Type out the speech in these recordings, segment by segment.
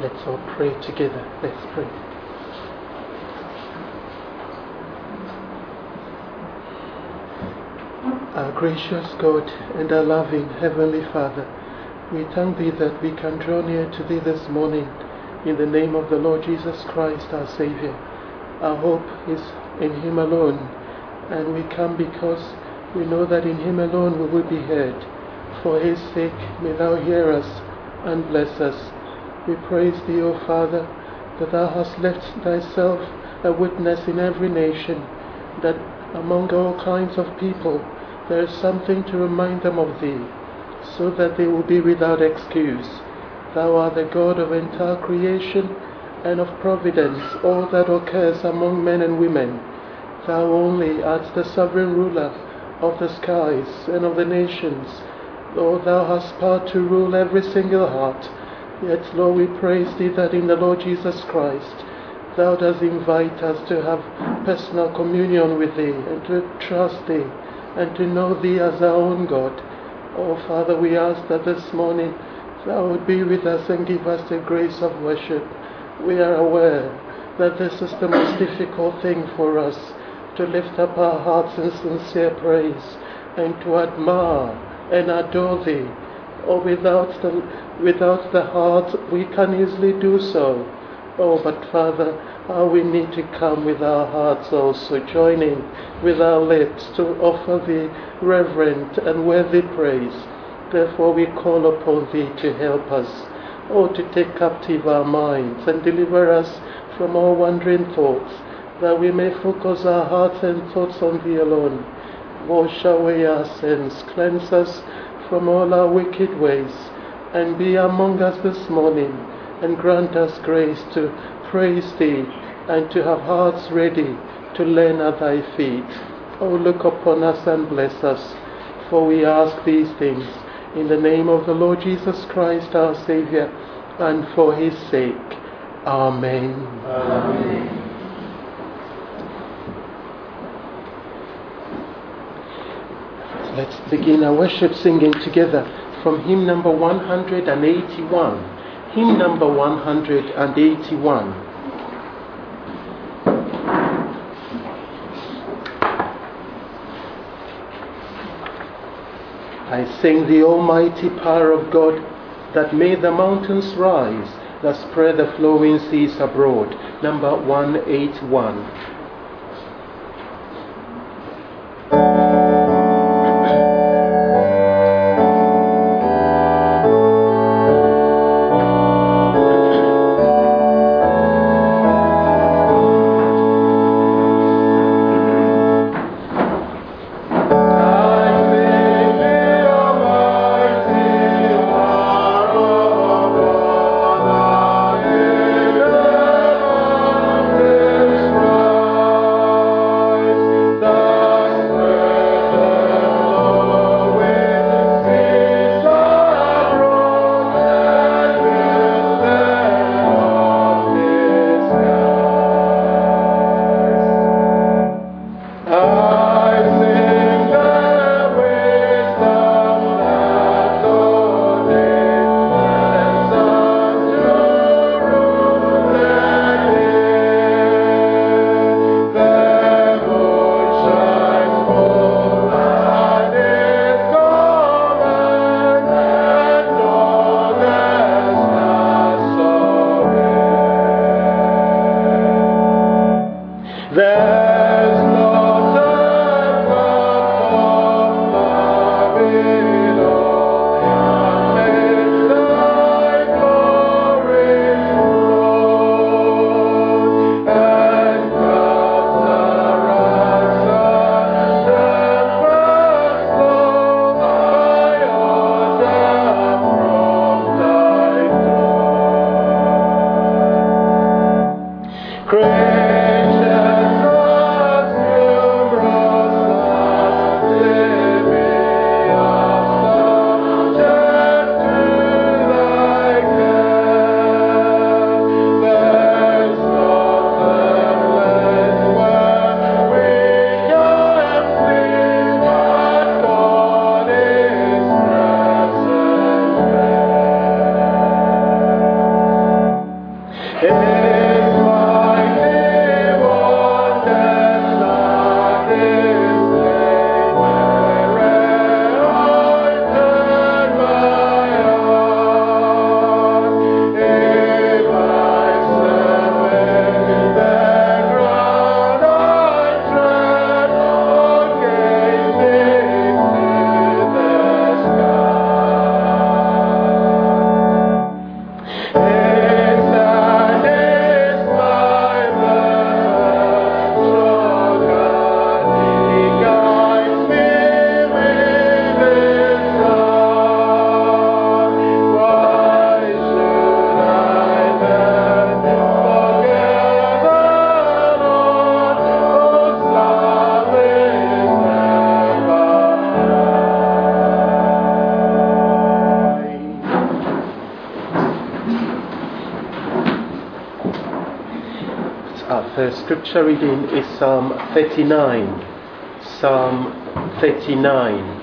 Let's all pray together. Let's pray. Our gracious God and our loving Heavenly Father, we thank Thee that we can draw near to Thee this morning in the name of the Lord Jesus Christ, our Savior. Our hope is in Him alone, and we come because we know that in Him alone we will be heard. For His sake, may Thou hear us and bless us. We praise Thee, O Father, that Thou hast left Thyself a witness in every nation, that among all kinds of people there is something to remind them of Thee, so that they will be without excuse. Thou art the God of entire creation and of providence, all that occurs among men and women. Thou only art the sovereign ruler of the skies and of the nations. Lord, Thou hast power to rule every single heart. Yet, Lord, we praise Thee that in the Lord Jesus Christ, Thou dost invite us to have personal communion with Thee and to trust Thee and to know Thee as our own God. Oh, Father, we ask that this morning Thou would be with us and give us the grace of worship. We are aware that this is the most difficult thing for us, to lift up our hearts in sincere praise and to admire and adore Thee. Oh, without the heart we can easily do so. Oh, but Father, how we need to come with our hearts also, joining with our lips to offer Thee reverent and worthy praise. Therefore we call upon Thee to help us, oh, to take captive our minds and deliver us from all wandering thoughts, that we may focus our hearts and thoughts on Thee alone. Wash away our sins, cleanse us from all our wicked ways, and be among us this morning, and grant us grace to praise Thee and to have hearts ready to learn at Thy feet. Oh, look upon us and bless us, for we ask these things in the name of the Lord Jesus Christ, our Savior, and for His sake. Amen. Amen. Let's begin our worship singing together from hymn number 181. Hymn number 181. I sing the almighty power of God that made the mountains rise, that spread the flowing seas abroad. Number 181. The scripture reading is Psalm 39. Psalm 39.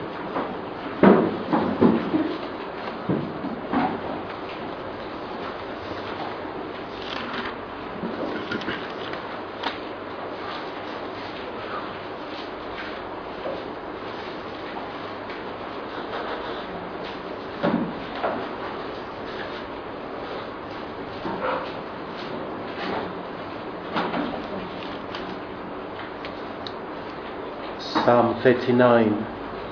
Psalm 39.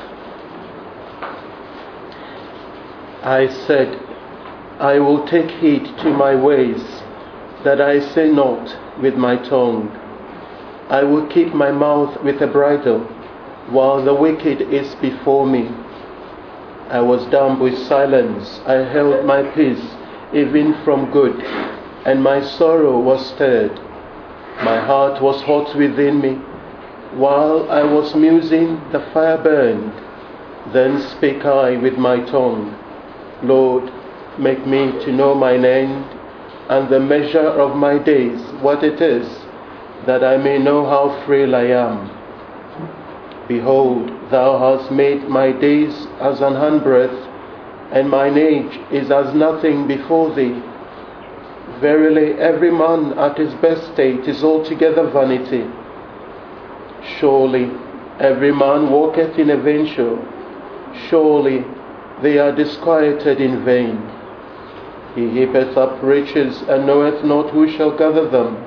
I said, I will take heed to my ways, that I say not with my tongue. I will keep my mouth with a bridle, while the wicked is before me. I was dumb with silence, I held my peace, even from good, and my sorrow was stirred. My heart was hot within me. While I was musing, the fire burned. Then spake I with my tongue, Lord, make me to know mine end, and the measure of my days, what it is, that I may know how frail I am. Behold, thou hast made my days as an handbreadth, and mine age is as nothing before thee. Verily, every man at his best state is altogether vanity. Surely every man walketh in a vain show. Surely they are disquieted in vain. He heapeth up riches, and knoweth not who shall gather them.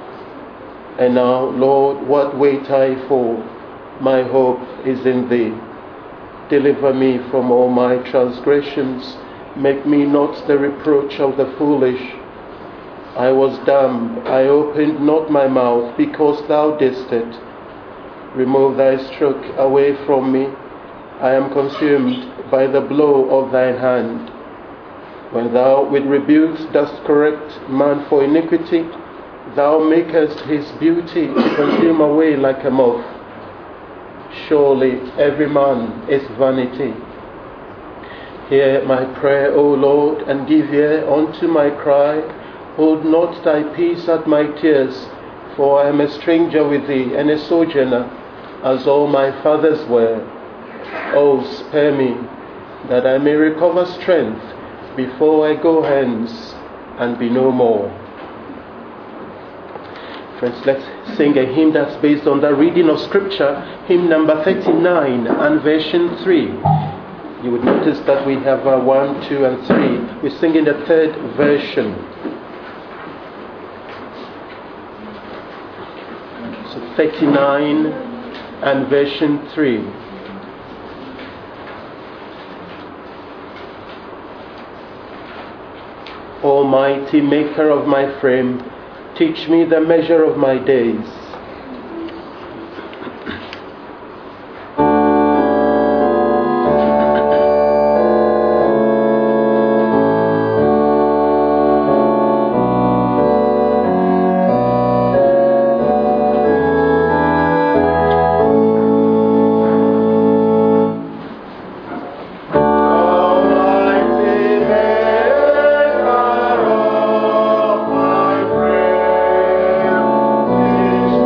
And now, Lord, what wait I for? My hope is in thee. Deliver me from all my transgressions. Make me not the reproach of the foolish. I was dumb, I opened not my mouth, because thou didst it. Remove thy stroke away from me. I am consumed by the blow of thine hand. When thou with rebukes dost correct man for iniquity, thou makest his beauty consume away like a moth. Surely every man is vanity. Hear my prayer, O Lord, and give ear unto my cry. Hold not thy peace at my tears, for I am a stranger with thee, and a sojourner, as all my fathers were. O spare me, that I may recover strength before I go hence and be no more. Friends, let's sing a hymn that's based on the reading of Scripture, hymn number 39 and version 3. You would notice that we have 1, 2, and 3. We sing in the third version. So 39 and version 3. Almighty Maker of my frame, teach me the measure of my days. Teach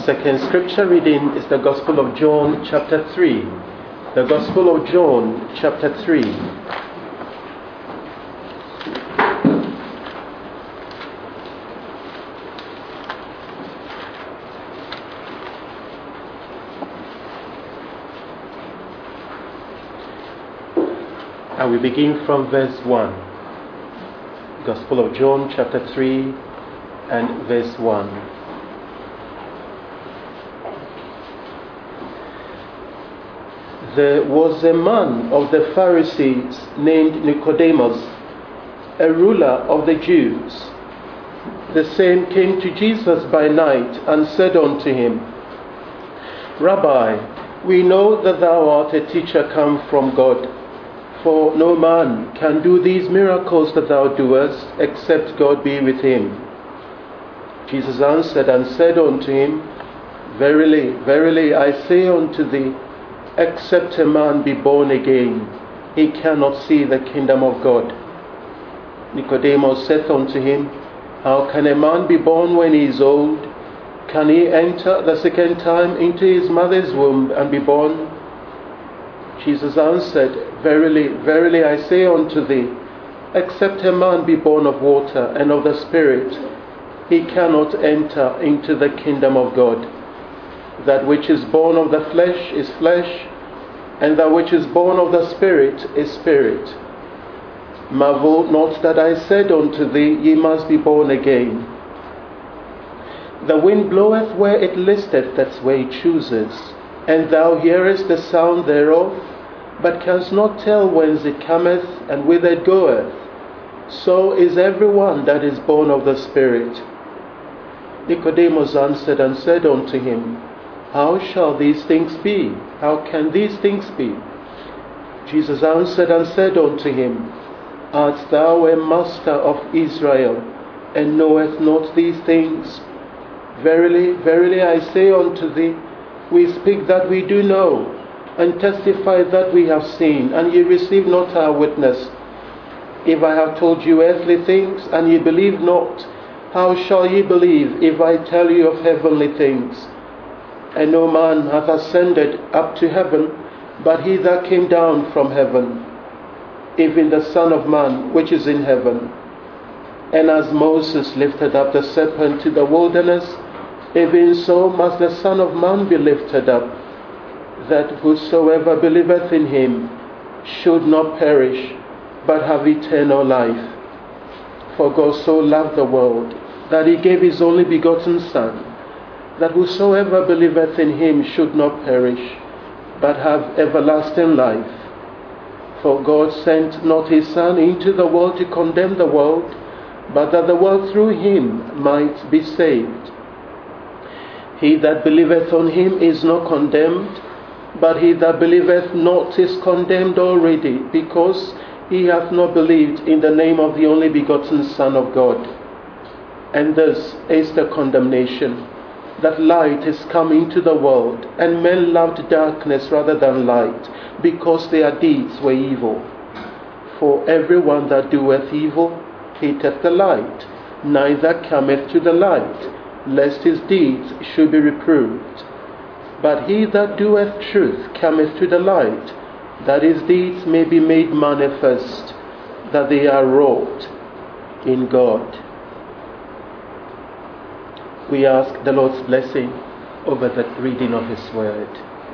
second scripture reading is the Gospel of John, chapter 3. The Gospel of John, chapter 3. And we begin from verse 1. Gospel of John, chapter 3, and verse 1. There was a man of the Pharisees named Nicodemus, a ruler of the Jews. The same came to Jesus by night and said unto him, Rabbi, we know that thou art a teacher come from God, for no man can do these miracles that thou doest, except God be with him. Jesus answered and said unto him, Verily, verily, I say unto thee, except a man be born again, he cannot see the kingdom of God. Nicodemus saith unto him, How can a man be born when he is old? Can he enter the second time into his mother's womb and be born? Jesus answered, Verily, verily, I say unto thee, except a man be born of water and of the Spirit, he cannot enter into the kingdom of God. That which is born of the flesh is flesh, and that which is born of the Spirit is spirit. Marvel not that I said unto thee, Ye must be born again. The wind bloweth where it listeth, that's where it chooses, and thou hearest the sound thereof, but canst not tell whence it cometh and whither it goeth. So is every one that is born of the Spirit. Nicodemus answered and said unto him, How shall these things be? How can these things be? Jesus answered and said unto him, Art thou a master of Israel, and knowest not these things? Verily, verily, I say unto thee, we speak that we do know, and testify that we have seen, and ye receive not our witness. If I have told you earthly things, and ye believe not, how shall ye believe if I tell you of heavenly things? And no man hath ascended up to heaven, but he that came down from heaven, even the Son of Man which is in heaven. And as Moses lifted up the serpent to the wilderness, even so must the Son of Man be lifted up, that whosoever believeth in him should not perish, but have eternal life. For God so loved the world, that he gave his only begotten Son, that whosoever believeth in him should not perish, but have everlasting life. For God sent not his Son into the world to condemn the world, but that the world through him might be saved. He that believeth on him is not condemned, but he that believeth not is condemned already, because he hath not believed in the name of the only begotten Son of God. And this is the condemnation, that light is come into the world, and men loved darkness rather than light, because their deeds were evil. For every one that doeth evil hateth the light, neither cometh to the light, lest his deeds should be reproved. But he that doeth truth cometh to the light, that his deeds may be made manifest, that they are wrought in God. We ask the Lord's blessing over the reading of his word.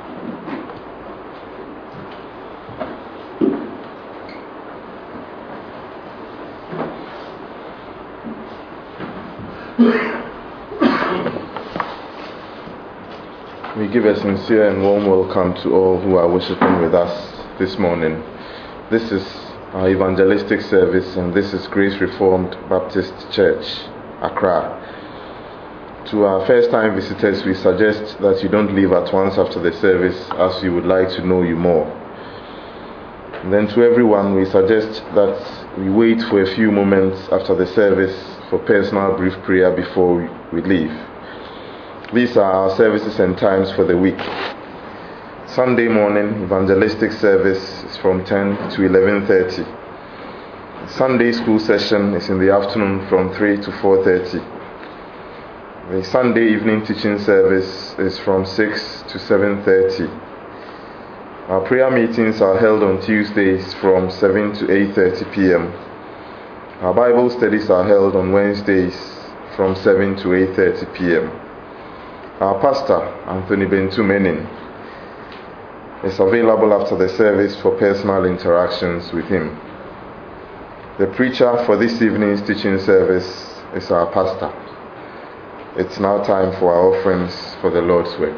We give a sincere and warm welcome to all who are worshiping with us this morning. This is our evangelistic service, and this is Grace Reformed Baptist Church, Accra. To our first-time visitors, we suggest that you don't leave at once after the service, as we would like to know you more. And then to everyone, we suggest that we wait for a few moments after the service for personal brief prayer before we leave. These are our services and times for the week. Sunday morning evangelistic service is from 10 to 11:30. Sunday school session is in the afternoon from 3 to 4:30. The Sunday evening teaching service is from 6 to 7:30. Our prayer meetings are held on Tuesdays from 7 to 8:30 p.m. Our Bible studies are held on Wednesdays from 7 to 8:30 p.m. Our pastor, Anthony Bentumenin, is available after the service for personal interactions with him. The preacher for this evening's teaching service is our pastor. It's now time for our offerings for the Lord's work.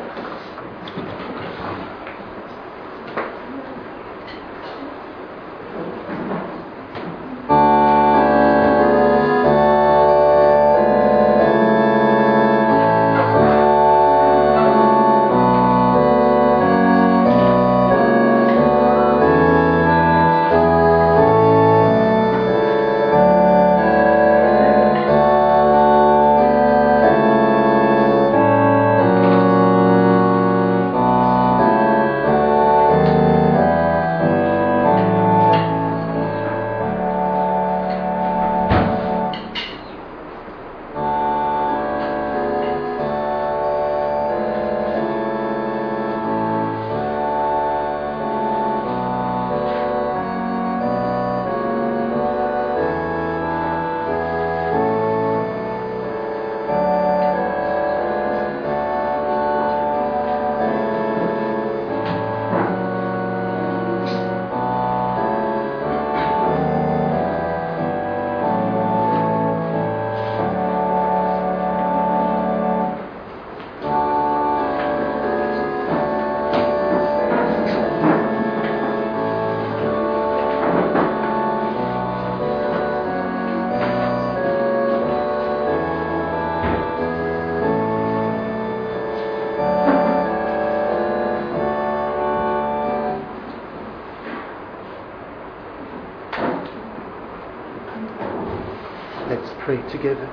Let's pray together.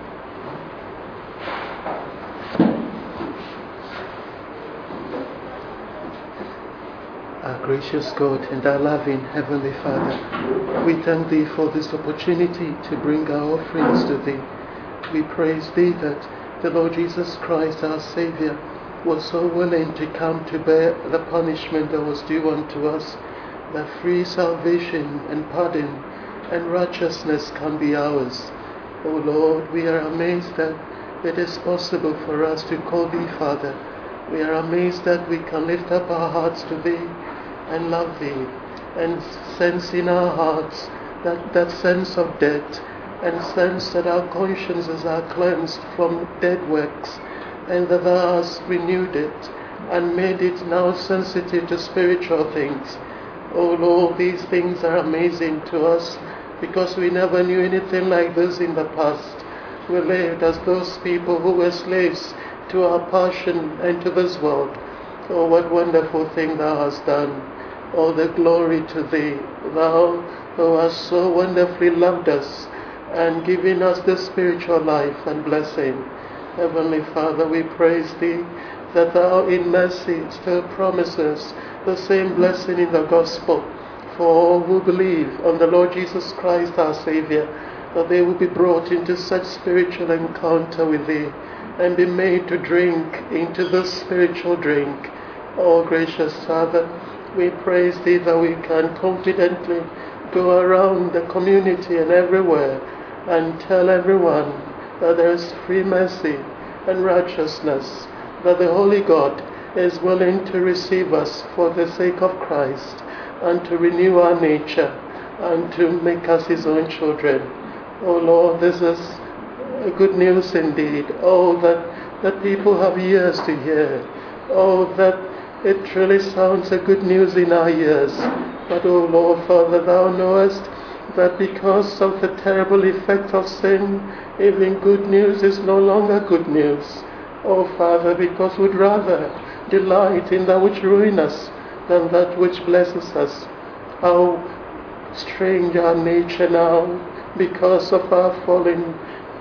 Our gracious God and our loving Heavenly Father, we thank Thee for this opportunity to bring our offerings to Thee. We praise Thee that the Lord Jesus Christ, our Saviour, was so willing to come to bear the punishment that was due unto us, that free salvation and pardon and righteousness can be ours. O Lord, we are amazed that it is possible for us to call Thee Father. We are amazed that we can lift up our hearts to Thee and love Thee and sense in our hearts that sense of debt and sense that our consciences are cleansed from dead works and that Thou hast renewed it and made it now sensitive to spiritual things. O Lord, these things are amazing to us, because we never knew anything like this in the past. We lived as those people who were slaves to our passion and to this world. Oh, what wonderful thing Thou hast done. All the glory to Thee. Thou who hast so wonderfully loved us and given us the spiritual life and blessing. Heavenly Father, we praise Thee that Thou in mercy still promises the same blessing in the gospel for all who believe on the Lord Jesus Christ our Saviour, that they will be brought into such spiritual encounter with Thee and be made to drink into this spiritual drink. Oh, gracious Father, we praise Thee that we can confidently go around the community and everywhere and tell everyone that there is free mercy and righteousness, that the Holy God is willing to receive us for the sake of Christ, and to renew our nature, and to make us His own children. Oh Lord, this is good news indeed. Oh, that people have ears to hear. Oh, that it truly sounds a good news in our ears. But oh Lord, Father, Thou knowest that because of the terrible effect of sin, even good news is no longer good news. Oh Father, because we'd rather delight in that which ruins us than that which blesses us. How strange our nature now, because of our fallen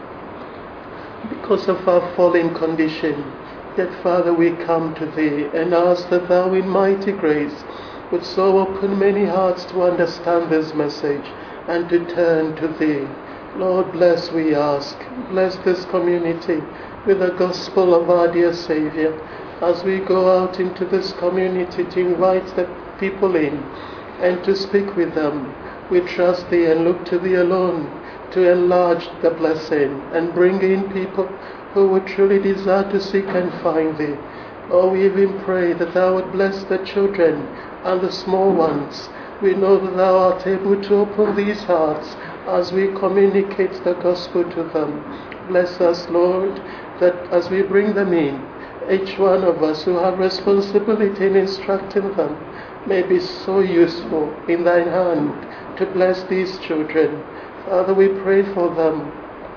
condition. Yet, Father, we come to Thee and ask that Thou in mighty grace would so open many hearts to understand this message and to turn to Thee. Lord, bless, we ask. Bless this community with the gospel of our dear Savior. As we go out into this community to invite the people in and to speak with them, we trust Thee and look to Thee alone to enlarge the blessing and bring in people who would truly desire to seek and find Thee. Oh, we even pray that Thou would bless the children and the small ones. We know that Thou art able to open these hearts as we communicate the gospel to them. Bless us, Lord, that as we bring them in, each one of us who have responsibility in instructing them may be so useful in Thine hand to bless these children. Father, we pray for them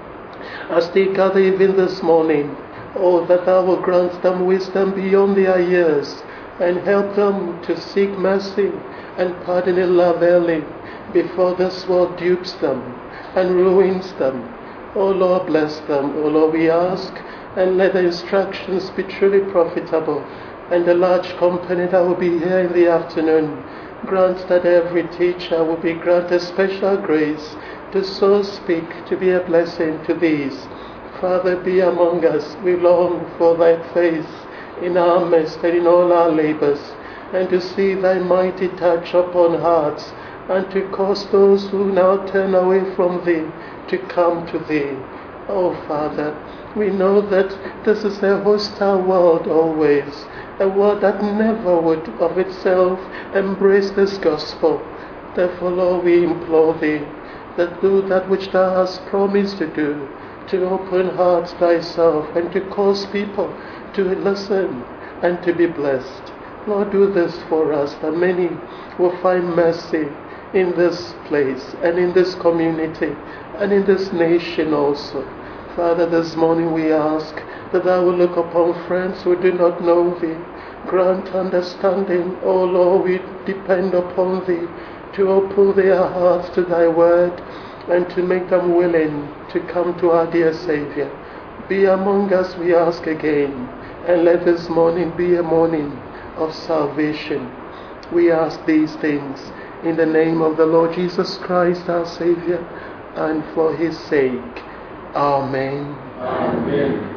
as they gather even this morning. Oh, that Thou will grant them wisdom beyond their years and help them to seek mercy and pardon in love early before this world dupes them and ruins them. Oh Lord, bless them. Oh Lord, we ask, and let the instructions be truly profitable. And the large company that will be here in the afternoon, grant that every teacher will be granted special grace to so speak, to be a blessing to these. Father, be among us. We long for Thy face in our midst and in all our labors, and to see Thy mighty touch upon hearts, and to cause those who now turn away from Thee to come to Thee. Oh Father, we know that this is a hostile world always, a world that never would of itself embrace this gospel. Therefore, Lord, we implore Thee that do that which Thou hast promised to do, to open hearts Thyself and to cause people to listen and to be blessed. Lord, do this for us, that many will find mercy in this place and in this community and in this nation also. Father, this morning we ask that Thou will look upon friends who do not know Thee. Grant understanding, O Lord, we depend upon Thee to open their hearts to Thy word and to make them willing to come to our dear Savior. Be among us, we ask again, and let this morning be a morning of salvation. We ask these things in the name of the Lord Jesus Christ, our Savior, and for His sake. Amen. Amen.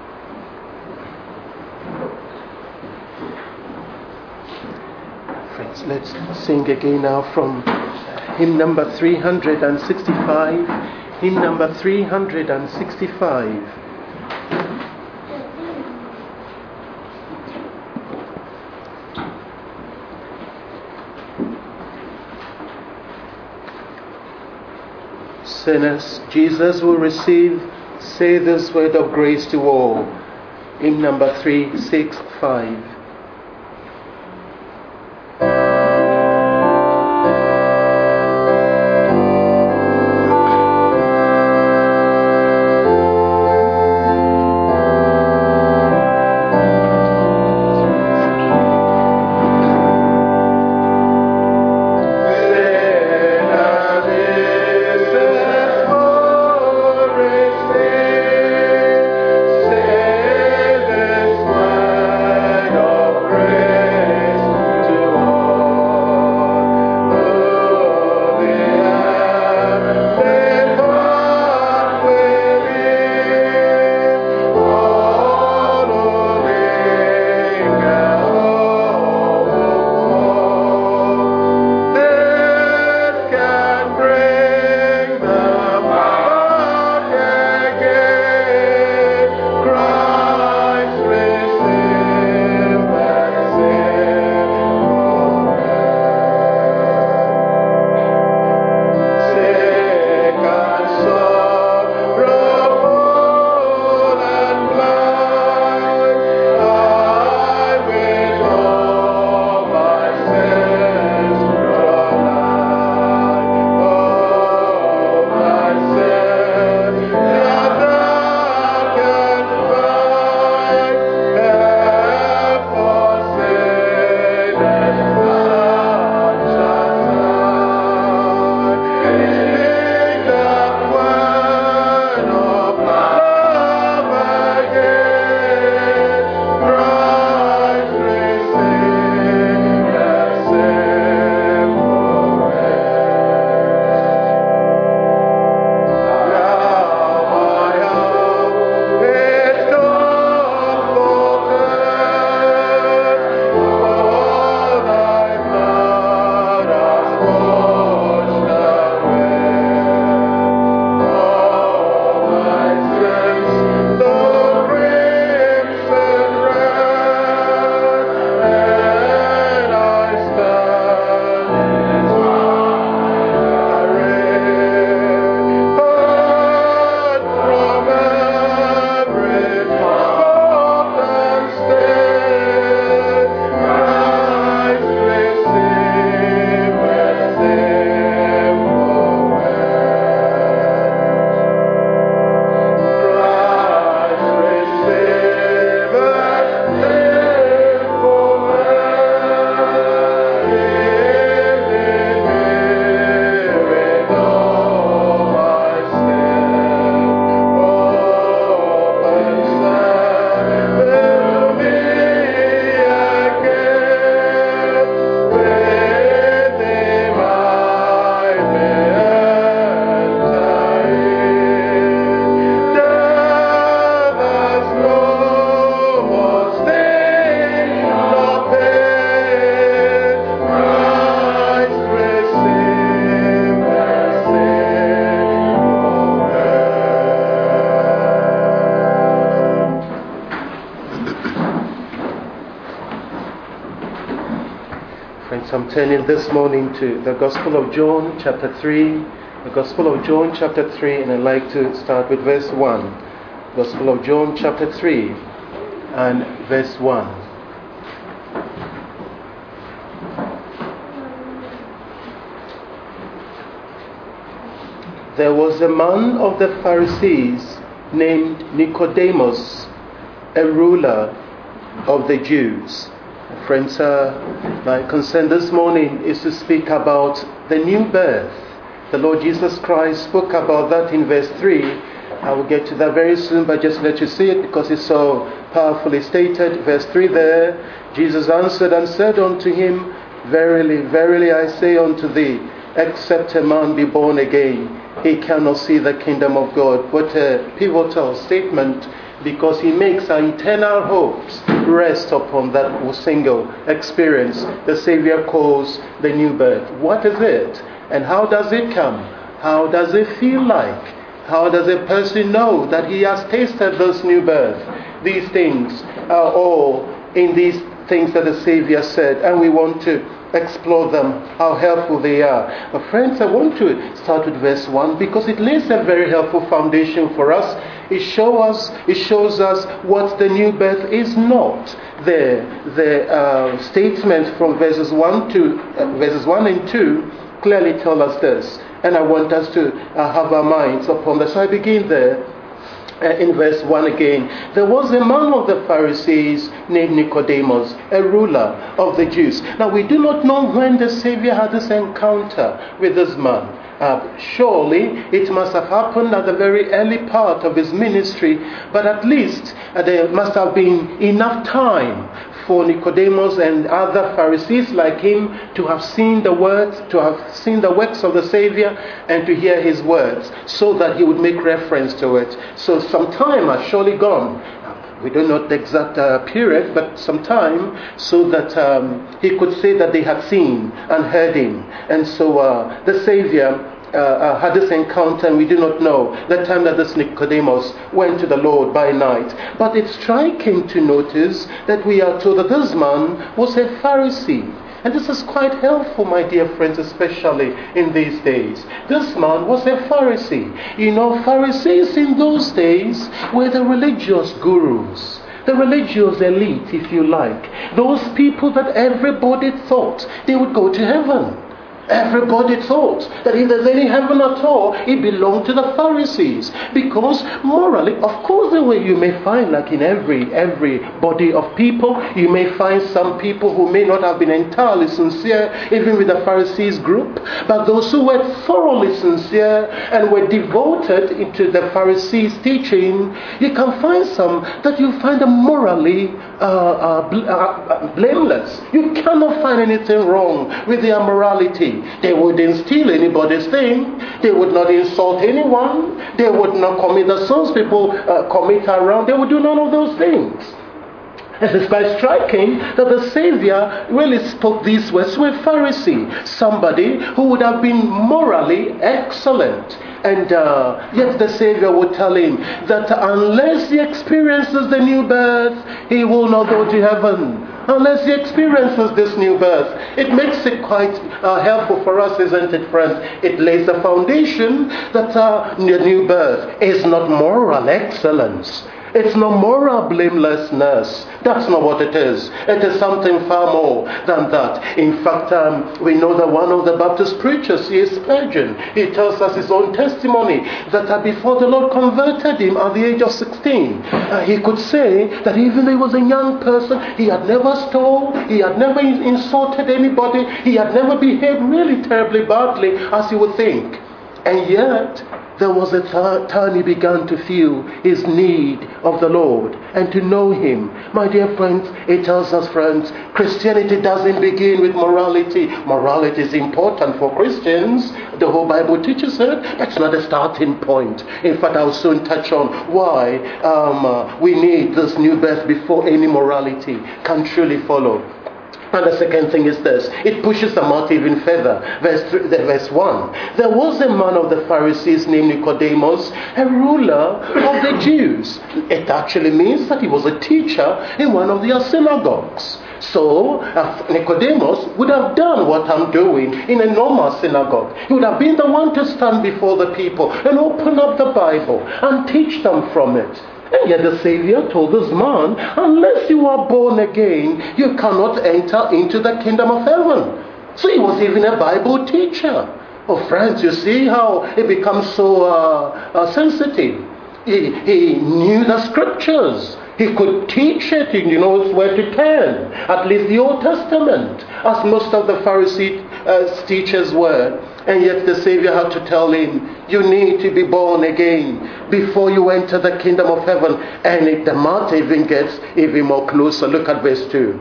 Friends, let's sing again now from hymn number 365. Hymn number 365. Sinners, Jesus will receive. Say this word of grace to all. Hymn number 365. Say this word I'm turning this morning to the Gospel of John, chapter 3. The Gospel of John, chapter 3, and I'd like to start with verse 1. Gospel of John, chapter 3, and verse 1. There was a man of the Pharisees named Nicodemus, a ruler of the Jews. Friends, my concern this morning is to speak about the new birth. The Lord Jesus Christ spoke about that in verse 3. I will get to that very soon, but just let you see it because it's so powerfully stated. Verse 3 there, Jesus answered and said unto him, Verily, verily, I say unto thee, except a man be born again, he cannot see the kingdom of God. What a pivotal statement, because he makes our eternal hopes rest upon that single experience the Savior calls the new birth. What is it? And how does it come? How does it feel like? How does a person know that he has tasted this new birth? These things are all in these things that the Savior said, and we want to explore them, how helpful they are. But friends, I want to start with verse 1 because it lays a very helpful foundation for us. It shows us what the new birth is not. The statement from verses 1 and 2 clearly tell us this, and I want us to have our minds upon this. So I begin there. In verse 1 again, there was a man of the Pharisees named Nicodemus, a ruler of the Jews. Now we do not know when the Savior had this encounter with this man. Surely it must have happened at the very early part of his ministry, but at least there must have been enough time for Nicodemus and other Pharisees like him to have seen the words, to have seen the works of the Savior, and to hear his words, so that he would make reference to it. So some time has surely gone. We don't know the exact period, but some time, so that he could say that they had seen and heard him. And so the Savior had this encounter, and we do not know the time that this Nicodemus went to the Lord by night. But it's striking to notice that we are told that this man was a Pharisee. And this is quite helpful, my dear friends, especially in these days. This man was a Pharisee. You know, Pharisees in those days were the religious gurus, the religious elite, if you like. Those people that everybody thought they would go to heaven. Everybody thought that if there's any heaven at all, it belonged to the Pharisees. Because morally, of course, the way you may find, like in every body of people, you may find some people who may not have been entirely sincere, even with the Pharisees group. But those who were thoroughly sincere and were devoted into the Pharisees' teaching, you can find some that you find them morally blameless. You cannot find anything wrong with their morality. They wouldn't steal anybody's thing. They would not insult anyone. They would not commit the sins people commit around. They would do none of those things. And it's quite striking that the Savior really spoke these words to a Pharisee, somebody who would have been morally excellent. And yet the Savior would tell him that unless he experiences the new birth, he will not go to heaven. Unless he experiences this new birth. It makes it quite helpful for us, isn't it, friends? It lays the foundation that the new birth is not moral excellence. It's not moral blamelessness. That's not what it is. It is something far more than that. In fact, we know that one of the Baptist preachers, C.S. Spurgeon, he tells us his own testimony that before the Lord converted him at the age of 16, he could say that even though he was a young person, he had never stole, he had never insulted anybody, he had never behaved really terribly badly as you would think. And yet, there was a time he began to feel his need of the Lord and to know Him. My dear friends, it tells us, friends, Christianity doesn't begin with morality. Morality is important for Christians. The whole Bible teaches it. That's not a starting point. In fact, I'll soon touch on why we need this new birth before any morality can truly follow. And the second thing is this. It pushes them out even further. Verse 1. There was a man of the Pharisees named Nicodemus, a ruler of the Jews. It actually means that he was a teacher in one of their synagogues. So Nicodemus would have done what I'm doing in a normal synagogue. He would have been the one to stand before the people and open up the Bible and teach them from it. And yet the Savior told this man, unless you are born again, you cannot enter into the kingdom of heaven. So he was even a Bible teacher. Oh friends, you see how he becomes so sensitive. He knew the scriptures. He could teach it. He knows where to turn. At least the Old Testament, as most of the Pharisee teachers were. And yet the Savior had to tell him, you need to be born again before you enter the kingdom of heaven. And the matter even gets even more closer. Look at verse 2.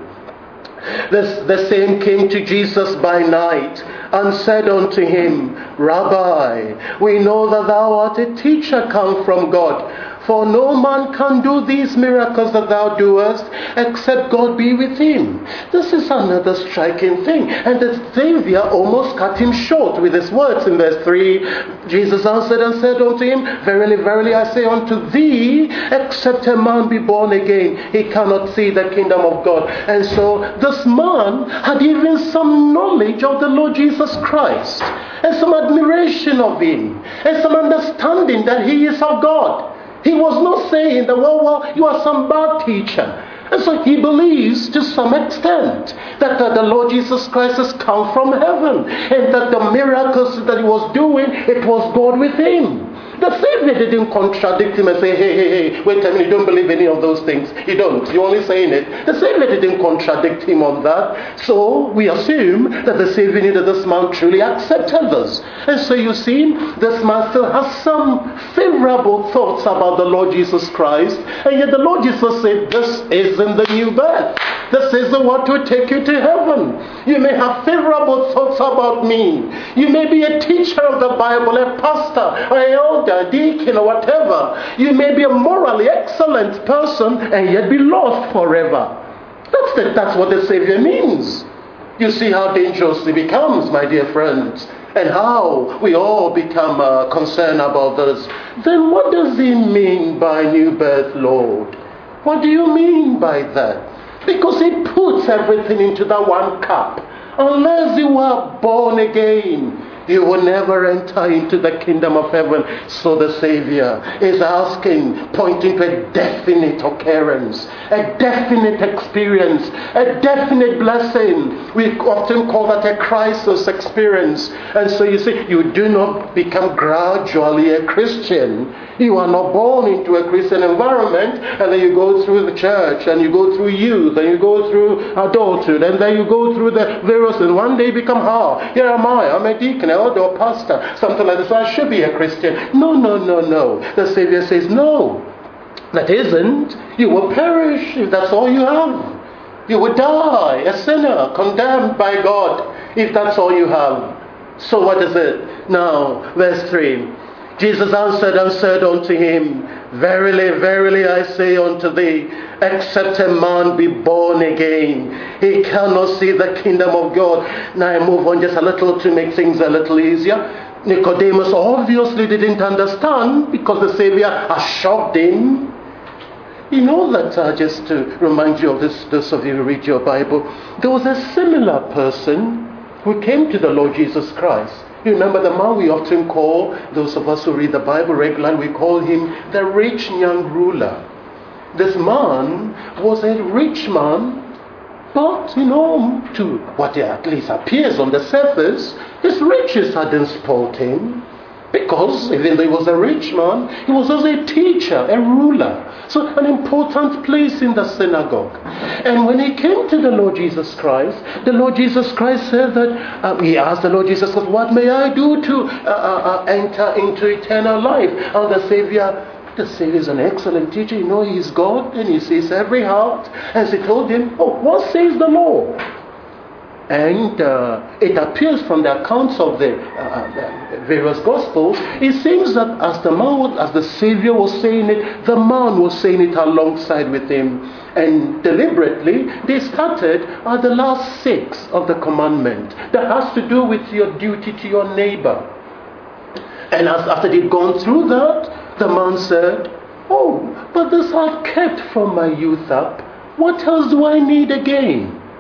The same came to Jesus by night and said unto him, Rabbi, we know that thou art a teacher come from God. For no man can do these miracles that thou doest, except God be with him. This is another striking thing. And the Savior almost cut him short with his words in verse 3. Jesus answered and said unto him, Verily, verily, I say unto thee, except a man be born again, he cannot see the kingdom of God. And so this man had even some knowledge of the Lord Jesus Christ, and some admiration of him, and some understanding that he is our God. He was not saying that, well, you are some bad teacher. And so he believes to some extent that the Lord Jesus Christ has come from heaven, and that the miracles that he was doing, it was God with him. The Savior didn't contradict him and say, hey, wait a minute, you don't believe any of those things. You don't. You're only saying it. The Savior didn't contradict him on that. So we assume that the Savior knew that this man truly accepted this. And so you see, this man still has some favorable thoughts about the Lord Jesus Christ. And yet the Lord Jesus said, this isn't the new birth. This isn't what will take you to heaven. You may have favorable thoughts about me. You may be a teacher of the Bible, a pastor, or an elder, a deacon, or whatever. You may be a morally excellent person and yet be lost forever. That's what the Savior means. You see how dangerous it becomes, my dear friends, and how we all become concerned about this. Then what does he mean by new birth, Lord? What do you mean by that? Because he puts everything into that one cup. Unless you are born again, you will never enter into the kingdom of heaven. So the Savior is asking, pointing to a definite occurrence, a definite experience, a definite blessing. We often call that a crisis experience. And so you see, you do not become gradually a Christian. You are not born into a Christian environment, and then you go through the church, and you go through youth, and you go through adulthood, and then you go through the various, and one day you become, here am I, I'm a deacon, elder, or pastor, something like this, so I should be a Christian. No. The Savior says, no, that isn't. You will perish if that's all you have. You will die, a sinner, condemned by God, if that's all you have. So what is it? Now, verse 3. Jesus answered and said unto him, Verily, verily, I say unto thee, except a man be born again, he cannot see the kingdom of God. Now I move on just a little to make things a little easier. Nicodemus obviously didn't understand because the Savior has shocked him. You know that, just to remind you of this, those of you who read your Bible, there was a similar person who came to the Lord Jesus Christ. You remember the man we often call, those of us who read the Bible regularly, we call him the rich young ruler. This man was a rich man, but, to what at least appears on the surface, his riches hadn't spoiled him. Because even though he was a rich man, he was also a teacher, a ruler. So an important place in the synagogue. And when he came to the Lord Jesus Christ, the Lord Jesus Christ said that, he asked the Lord Jesus Christ, what may I do to enter into eternal life? And the Savior is an excellent teacher. He's God and he sees every heart. As he told him, what says the law? And it appears from the accounts of the various Gospels, it seems that as the Savior was saying it, the man was saying it alongside with him. And deliberately, they started at the last 6 of the commandment that has to do with your duty to your neighbor. And after they'd gone through that, the man said, but this I've kept from my youth up. What else do I need again?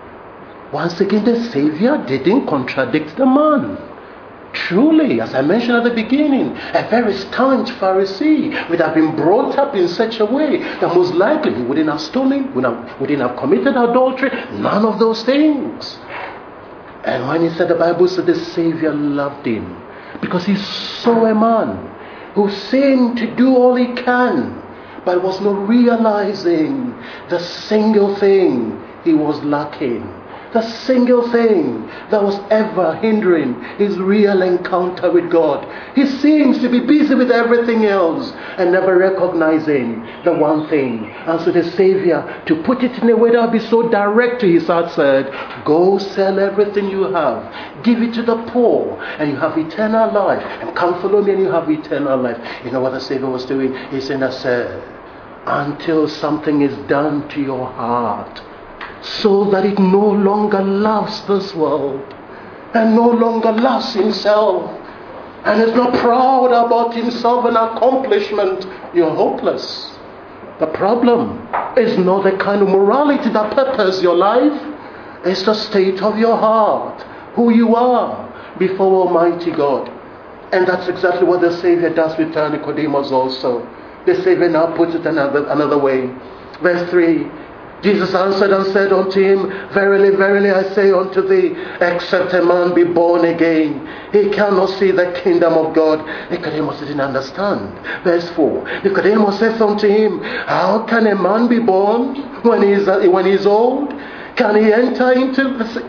once again, the Savior didn't contradict the man. Truly, as I mentioned at the beginning, a very staunch Pharisee would have been brought up in such a way that most likely he wouldn't have stolen, wouldn't have committed adultery, none of those things. And when he said, the Bible said the Savior loved him because he saw a man who seemed to do all he can, but was not realizing the single thing he was lacking. The single thing that was ever hindering his real encounter with God. He seems to be busy with everything else and never recognizing the one thing. And so the Savior, to put it in a way that would be so direct to his heart, said, go sell everything you have, give it to the poor, and you have eternal life. And come follow me and you have eternal life. You know what the Savior was doing? He said, until something is done to your heart, so that it no longer loves this world and no longer loves himself and is not proud about himself and accomplishment, you're hopeless. The problem is not the kind of morality that purposes your life. It's the state of your heart, who you are before Almighty God. And that's exactly what the Savior does with Nicodemus also. The Savior now puts it another way. Verse 3. Jesus answered and said unto him, verily, verily, I say unto thee, except a man be born again, he cannot see the kingdom of God. Nicodemus didn't understand. Verse 4. Nicodemus says unto him, how can a man be born when he is old? Can he enter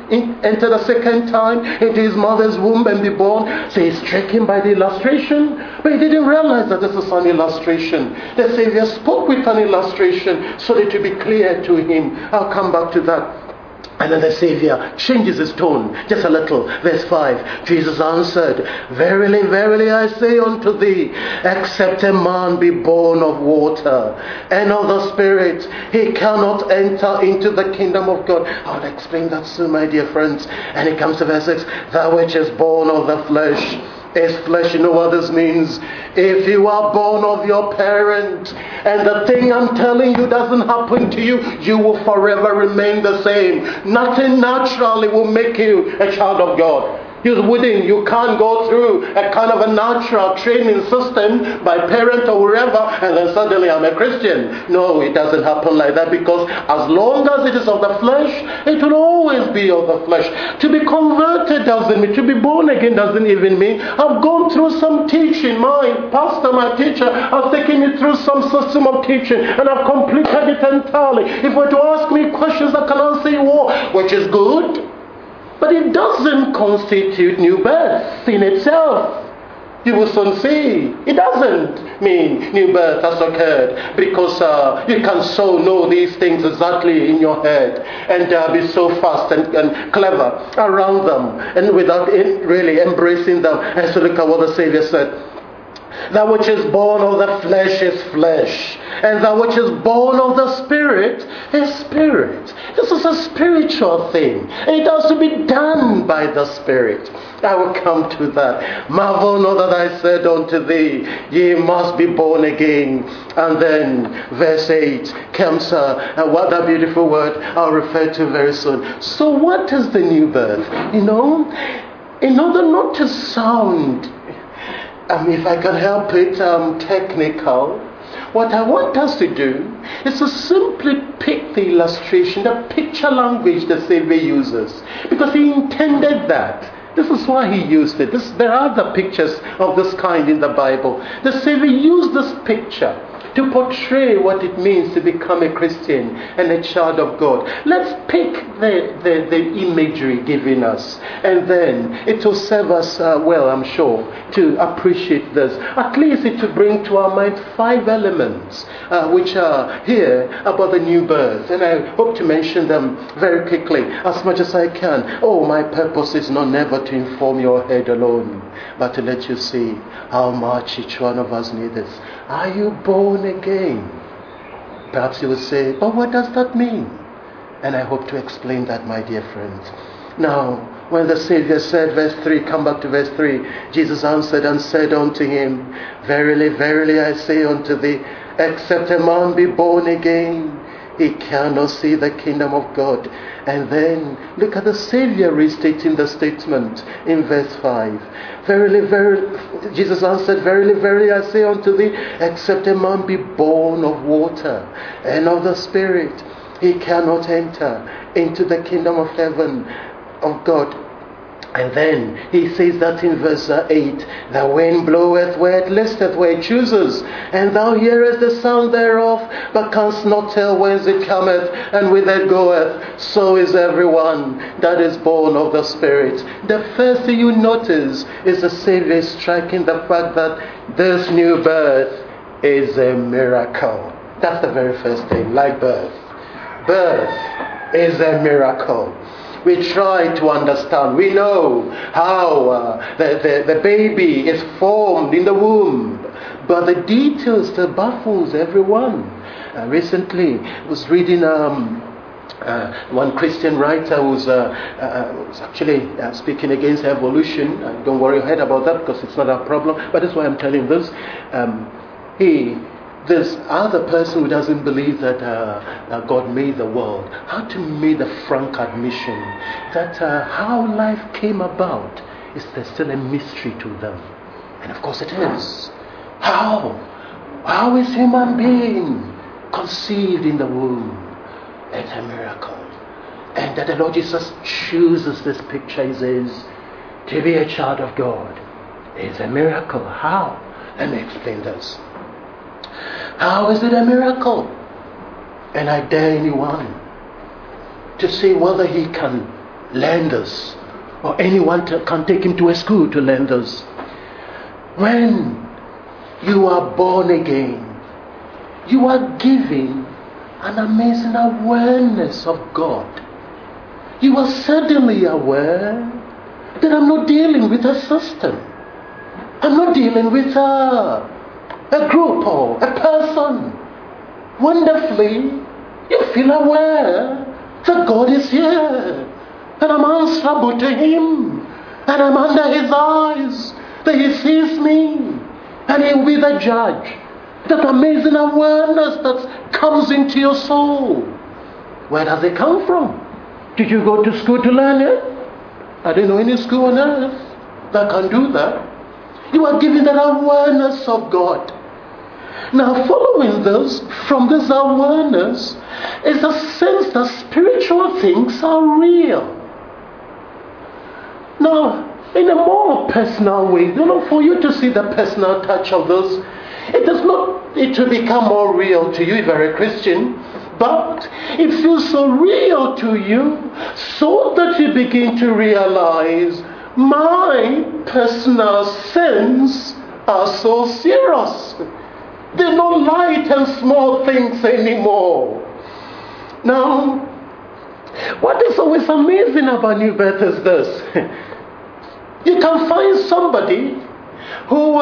the second time into his mother's womb and be born? So he's stricken by the illustration, but he didn't realize that this is an illustration. The Savior spoke with an illustration so that it would be clear to him. I'll come back to that. And then the Savior changes his tone just a little. Verse 5. Jesus answered, verily, verily, I say unto thee, except a man be born of water and of the Spirit, he cannot enter into the kingdom of God. I'll explain that soon, my dear friends. And it comes to verse 6. That which is born of the flesh is flesh. You know what this means? If you are born of your parent and the thing I'm telling you doesn't happen to you, you will forever remain the same. Nothing naturally will make you a child of God. You can't go through a kind of a natural training system by parent or wherever and then suddenly I'm a Christian. No, it doesn't happen like that, because as long as it is of the flesh, it will always be of the flesh. To be converted doesn't mean, to be born again doesn't even mean, I've gone through some teaching. My pastor, my teacher, has taken me through some system of teaching and I've completed it entirely. If you were to ask me questions, I can answer you all, which is good. But it doesn't constitute new birth in itself. You will soon see. It doesn't mean new birth has occurred, because you can so know these things exactly in your head and be so fast and clever around them and without really embracing them. And so look at what the Savior said. That which is born of the flesh is flesh, and that which is born of the Spirit is spirit. This is a spiritual thing. It has to be done by the Spirit. I will come to that. Marvel not that I said unto thee, ye must be born again. And then verse 8 comes, and what a beautiful word I'll refer to very soon. So what is the new birth? In order not to sound, if I can help it, technical, what I want us to do is to simply pick the illustration, the picture language the Savior uses, because he intended that. This is why he used it. There are other pictures of this kind in the Bible. The Savior used this picture to portray what it means to become a Christian and a child of God. Let's pick the imagery given us, and then it will serve us well, I'm sure, to appreciate this. At least it will bring to our mind 5 elements which are here about the new birth, and I hope to mention them very quickly as much as I can. Oh, my purpose is not never to inform your head alone, but to let you see how much each one of us needs this. Are you born again? Perhaps you will say, but what does that mean? And I hope to explain that, my dear friends. Now, when the Savior said, verse 3, come back to verse 3, Jesus answered and said unto him, verily, verily, I say unto thee, except a man be born again, he cannot see the kingdom of God. And then look at the Savior restating the statement in verse 5. Verily, verily, Jesus answered, verily, verily, I say unto thee, except a man be born of water and of the Spirit, he cannot enter into the kingdom of heaven of God. And then he says that in verse 8, the wind bloweth where it listeth, where it chooses, and thou hearest the sound thereof, but canst not tell whence it cometh, and whither it goeth. So is everyone that is born of the Spirit. The first thing you notice is the Savior striking the fact that this new birth is a miracle. That's the very first thing, like birth. Birth is a miracle. We try to understand. We know how the baby is formed in the womb. But the details that baffles everyone. Recently, I was reading one Christian writer who's actually speaking against evolution. Don't worry your head about that because it's not our problem. But that's why I'm telling this. This other person who doesn't believe that God made the world had to make the frank admission that how life came about is there's still a mystery to them. And of course it is. How is human being conceived in the womb? It's a miracle. And that the Lord Jesus chooses this picture, he says, to be a child of God is a miracle. How? Let me explain this. How is it a miracle? And I dare anyone to say whether he can learn this, or anyone can take him to a school to learn this. When you are born again, you are given an amazing awareness of God. You are suddenly aware that I'm not dealing with a system. I'm not dealing with a group or a person. Wonderfully, you feel aware that God is here, and I'm answerable to Him, and I'm under His eyes, that He sees me, and He will be the judge. That amazing awareness that comes into your soul. Where does it come from? Did you go to school to learn it? I don't know any school on earth that can do that. You are given that awareness of God. Now, following this, from this awareness, is a sense that spiritual things are real. Now, in a more personal way, for you to see the personal touch of this, it does not need to become more real to you if you're a Christian, but it feels so real to you so that you begin to realize my personal sins are so serious. They're not light and small things anymore. Now, what is always amazing about new birth is this. You can find somebody who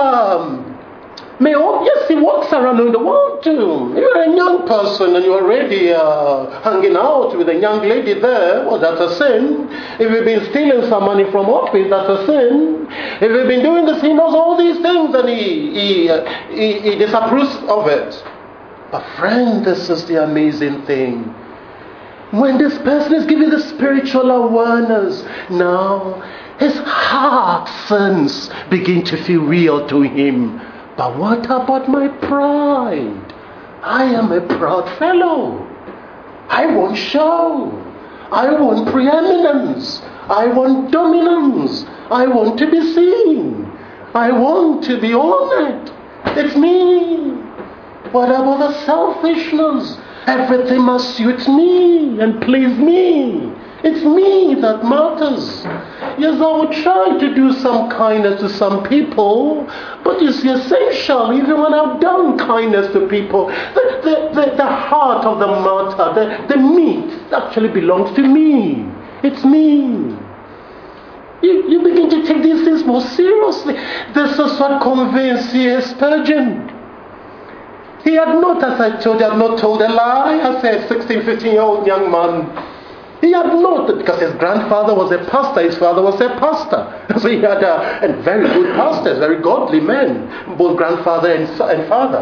he walks around in the world too. You're a young person and you're already hanging out with a young lady there. Well, that's a sin. If you've been stealing some money from office, that's a sin. If you've been doing this, he knows all these things and he disapproves of it. But friend, this is the amazing thing. When this person is given the spiritual awareness, now his heart sins begin to feel real to him. But what about my pride? I am a proud fellow. I want show. I want preeminence. I want dominance. I want to be seen. I want to be honored. It's me. What about the selfishness? Everything must suit me and please me. It's me that matters. Yes, I will try to do some kindness to some people, but it's essential, even when I've done kindness to people, the heart of the matter, the meat actually belongs to me. It's me. You begin to take these things more seriously. This is what convinced C.S. Spurgeon. He had not, as I told you, not told a lie. I said, 16, 15-year-old young man. He had not, because his grandfather was a pastor, his father was a pastor. So he had a very good pastors, very godly men, both grandfather and father.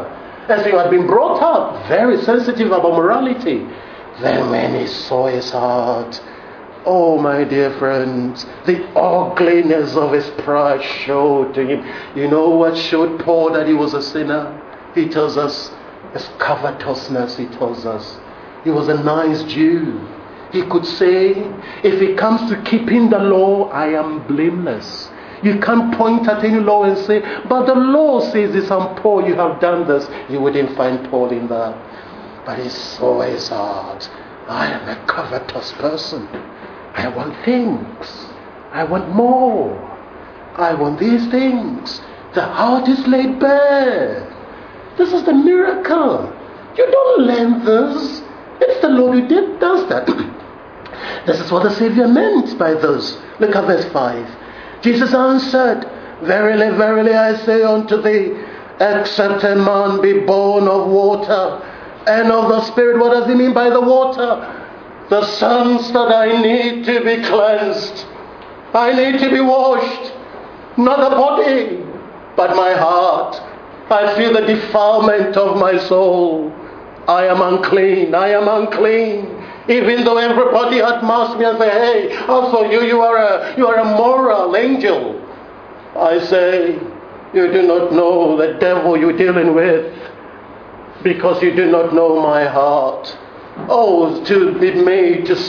As he had been brought up, very sensitive about morality. Then when he saw his heart, oh my dear friends, the ugliness of his pride showed to him. You know what showed Paul that he was a sinner? He tells us, his covetousness, he tells us. He was a nice Jew. He could say, if it comes to keeping the law, I am blameless. You can't point at any law and say, but the law says this, and Paul, you have done this. You wouldn't find Paul in that. But he saw his heart. I am a covetous person. I want things. I want more. I want these things. The heart is laid bare. This is the miracle. You don't learn this. It's the Lord who does that. This is what the Savior meant by this. Look at verse 5. Jesus answered, Verily, verily, I say unto thee, except a man be born of water and of the Spirit. What does he mean by the water? The sense that I need to be cleansed. I need to be washed. Not the body, but my heart. I feel the defilement of my soul. I am unclean. I am unclean. Even though everybody had masked me and say, hey, also you are a moral angel. I say, you do not know the devil you're dealing with, because you do not know my heart. Oh, to be made to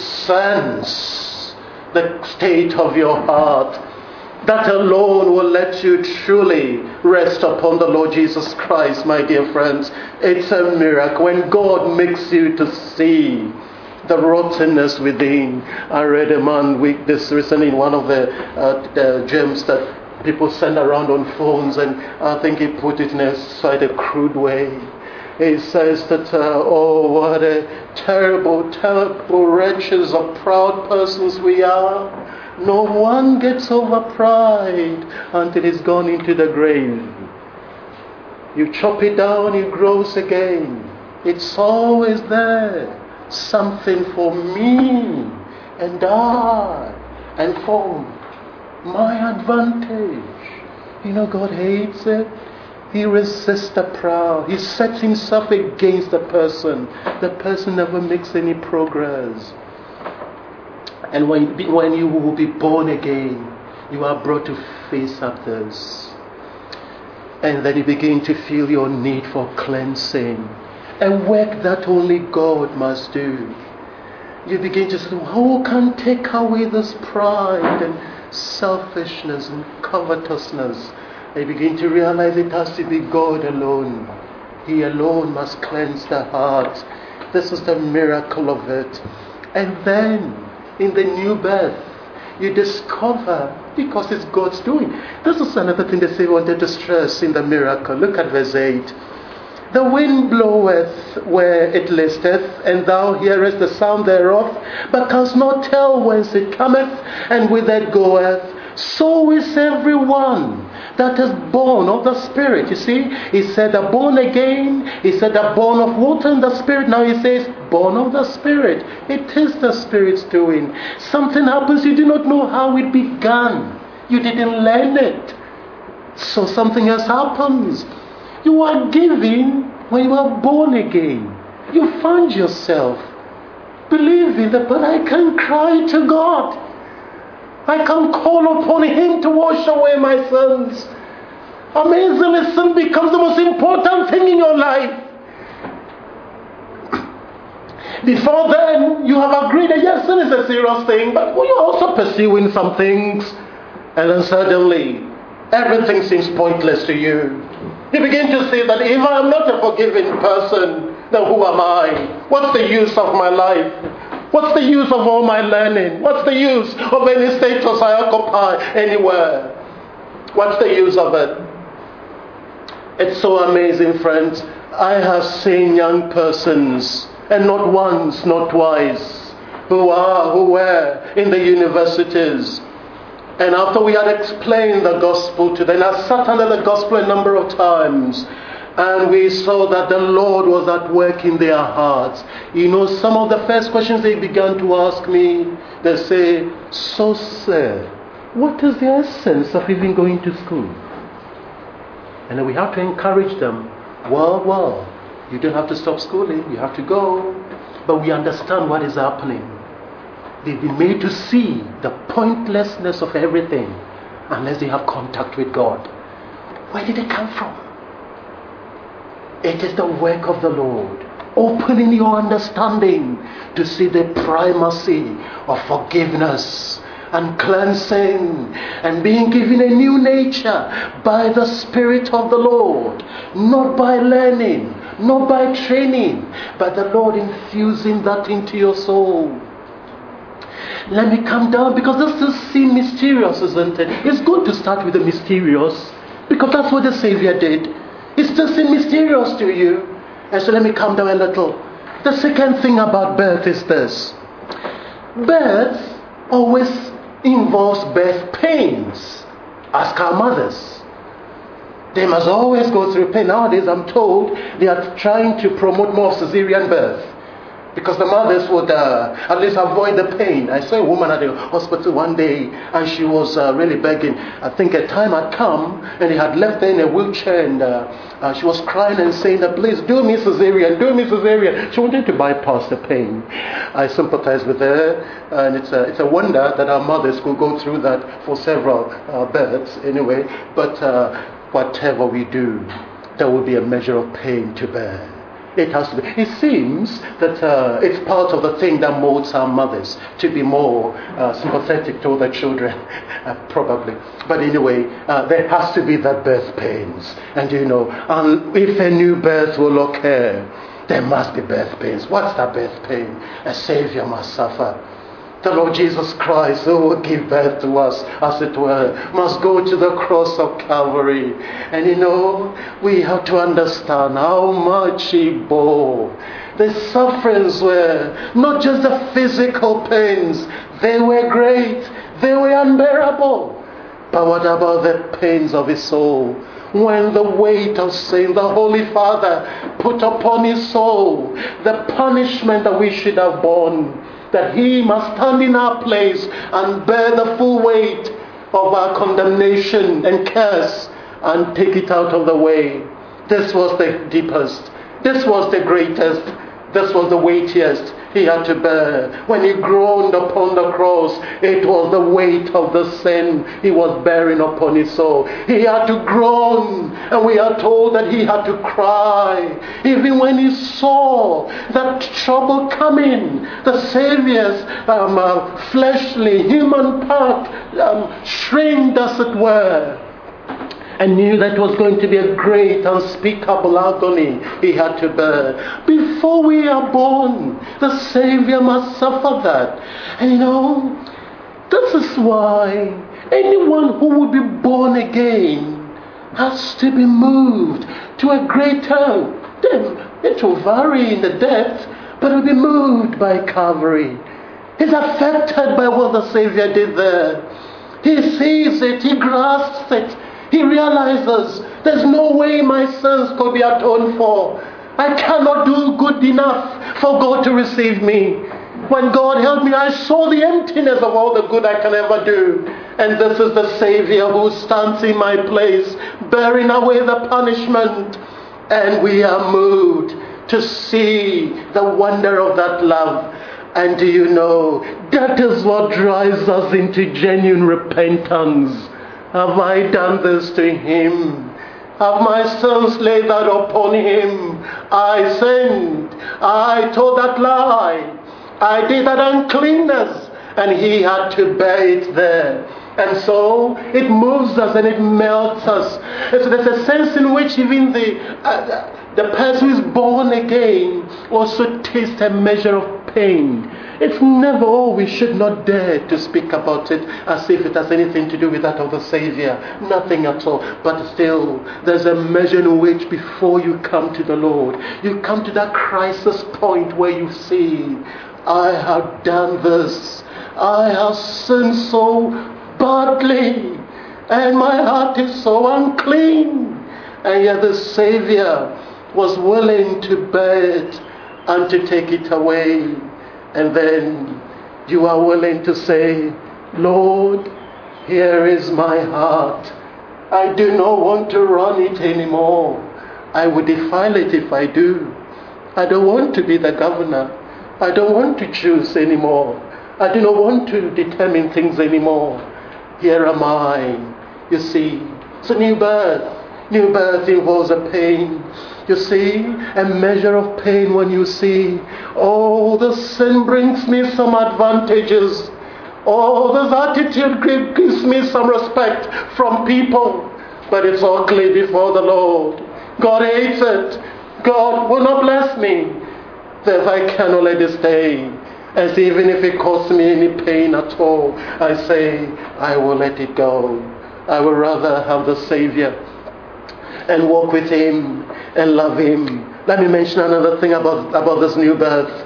sense the state of your heart. That alone will let you truly rest upon the Lord Jesus Christ, my dear friends. It's a miracle when God makes you to see the rottenness within. I read a man this recently in one of the gems that people send around on phones, and I think he put it in a sort of crude way. He says that, oh, what a terrible, terrible wretches of proud persons we are. No one gets over pride until it's gone into the grave. You chop it down, it grows again. It's always there. Something for me and I and for my advantage. You know, God hates it. He resists the proud. He sets himself against the person. The person never makes any progress. And when you will be born again, you are brought to face others. And then you begin to feel your need for cleansing. A work that only God must do. You begin to say, who can take away this pride and selfishness and covetousness? And you begin to realize it has to be God alone. He alone must cleanse the heart. This is the miracle of it. And then, in the new birth, you discover, because it's God's doing. This is another thing the Savior wanted to stress in the miracle. Look at verse 8. The wind bloweth where it listeth, and thou hearest the sound thereof, but canst not tell whence it cometh, and whither it goeth. So is everyone that is born of the Spirit. You see, he said the born again, he said the born of water and the Spirit. Now he says born of the Spirit. It is the Spirit's doing. Something happens, you do not know how it began. You didn't learn it. So something else happens. You are giving when you are born again. You find yourself believing that, but I can cry to God. I can call upon Him to wash away my sins. Amazingly, sin becomes the most important thing in your life. Before then, you have agreed that yes, sin is a serious thing, but you're also pursuing some things. And then suddenly, everything seems pointless to you. You begin to see that if I am not a forgiving person, then who am I? What's the use of my life? What's the use of all my learning? What's the use of any status I occupy anywhere? What's the use of it? It's so amazing, friends. I have seen young persons, and not once, not twice, who were in the universities. And after we had explained the gospel to them, I sat under the gospel a number of times, and we saw that the Lord was at work in their hearts. You know, some of the first questions they began to ask me, they say, so sir, what is the essence of even going to school? And then we have to encourage them. Well, you don't have to stop schooling, you have to go. But we understand what is happening. They've been made to see the pointlessness of everything unless they have contact with God. Where did it come from? It is the work of the Lord, opening your understanding to see the primacy of forgiveness and cleansing and being given a new nature by the Spirit of the Lord, not by learning, not by training, but the Lord infusing that into your soul. Let me come down, because this does seem mysterious, isn't it? It's good to start with the mysterious, because that's what the Savior did. It still seems mysterious to you. And so let me come down a little. The second thing about birth is this. Birth always involves birth pains. Ask our mothers. They must always go through pain. Nowadays, I'm told they are trying to promote more cesarean birth, because the mothers would at least avoid the pain. I saw a woman at the hospital one day, and she was really begging. I think a time had come, and he had left her in a wheelchair, and she was crying and saying that, please do me cesarean, do me cesarean. She wanted to bypass the pain. I sympathize with her, and it's a wonder that our mothers could go through that for several births anyway. But whatever we do, there will be a measure of pain to bear. It has to be. It seems that it's part of the thing that molds our mothers to be more sympathetic to their children, probably. But anyway, there has to be that birth pains. And if a new birth will occur, there must be birth pains. What's that birth pain? A Savior must suffer. The Lord Jesus Christ, who will give birth to us, as it were, must go to the cross of Calvary. And we have to understand how much He bore. The sufferings were not just the physical pains. They were great. They were unbearable. But what about the pains of His soul? When the weight of sin, the Holy Father put upon His soul the punishment that we should have borne, that He must stand in our place and bear the full weight of our condemnation and curse and take it out of the way. This was the deepest. This was the greatest. This was the weightiest He had to bear. When He groaned upon the cross, it was the weight of the sin He was bearing upon His soul. He had to groan, and we are told that He had to cry. Even when He saw that trouble coming, the Savior's fleshly, human part shrinked, as it were, and knew that was going to be a great, unspeakable agony He had to bear. Before we are born, the Savior must suffer that. And this is why anyone who will be born again has to be moved to a greater depth. It will vary in the depth, but it will be moved by Calvary. He's affected by what the Savior did there. He sees it, he grasps it. He realizes there's no way my sins could be atoned for. I cannot do good enough for God to receive me. When God helped me, I saw the emptiness of all the good I can ever do. And this is the Savior who stands in my place, bearing away the punishment. And we are moved to see the wonder of that love. And do you know, that is what drives us into genuine repentance. Have I done this to Him? Have my sins laid that upon Him? I sinned. I told that lie. I did that uncleanness. And He had to bear it there. And so it moves us and it melts us. And so there's a sense in which even the person who is born again also tastes a measure of pain. It's never, we should not dare to speak about it as if it has anything to do with that of the Savior. Nothing at all. But still, there's a measure in which before you come to the Lord, you come to that crisis point where you see, I have done this. I have sinned so badly. And my heart is so unclean. And yet the Savior was willing to bear it and to take it away. And then you are willing to say, Lord, here is my heart. I do not want to run it anymore. I would defile it if I do. I don't want to be the governor. I don't want to choose anymore. I do not want to determine things anymore. Here am I. You see, it's a new birth. New birth involves a pain. You see, a measure of pain when you see, oh, the sin brings me some advantages. Oh, this attitude gives me some respect from people. But it's ugly before the Lord. God hates it. God will not bless me. If I cannot let it stay, as even if it costs me any pain at all, I say, I will let it go. I would rather have the Savior and walk with Him and love Him. Let me mention another thing about this new birth.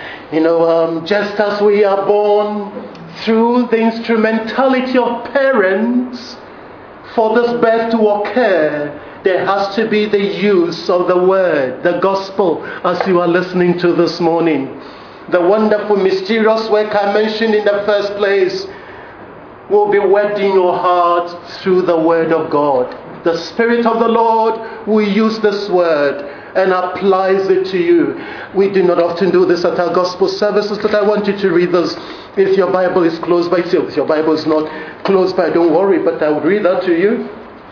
Just as we are born through the instrumentality of parents, for this birth to occur, there has to be the use of the word, the gospel, as you are listening to this morning. The wonderful, mysterious work I mentioned in the first place will be worked in your heart through the word of God. The Spirit of the Lord will use this word and applies it to you. We do not often do this at our gospel services, but I want you to read this. If your Bible is closed by, if your Bible is not closed by, don't worry, but I would read that to you.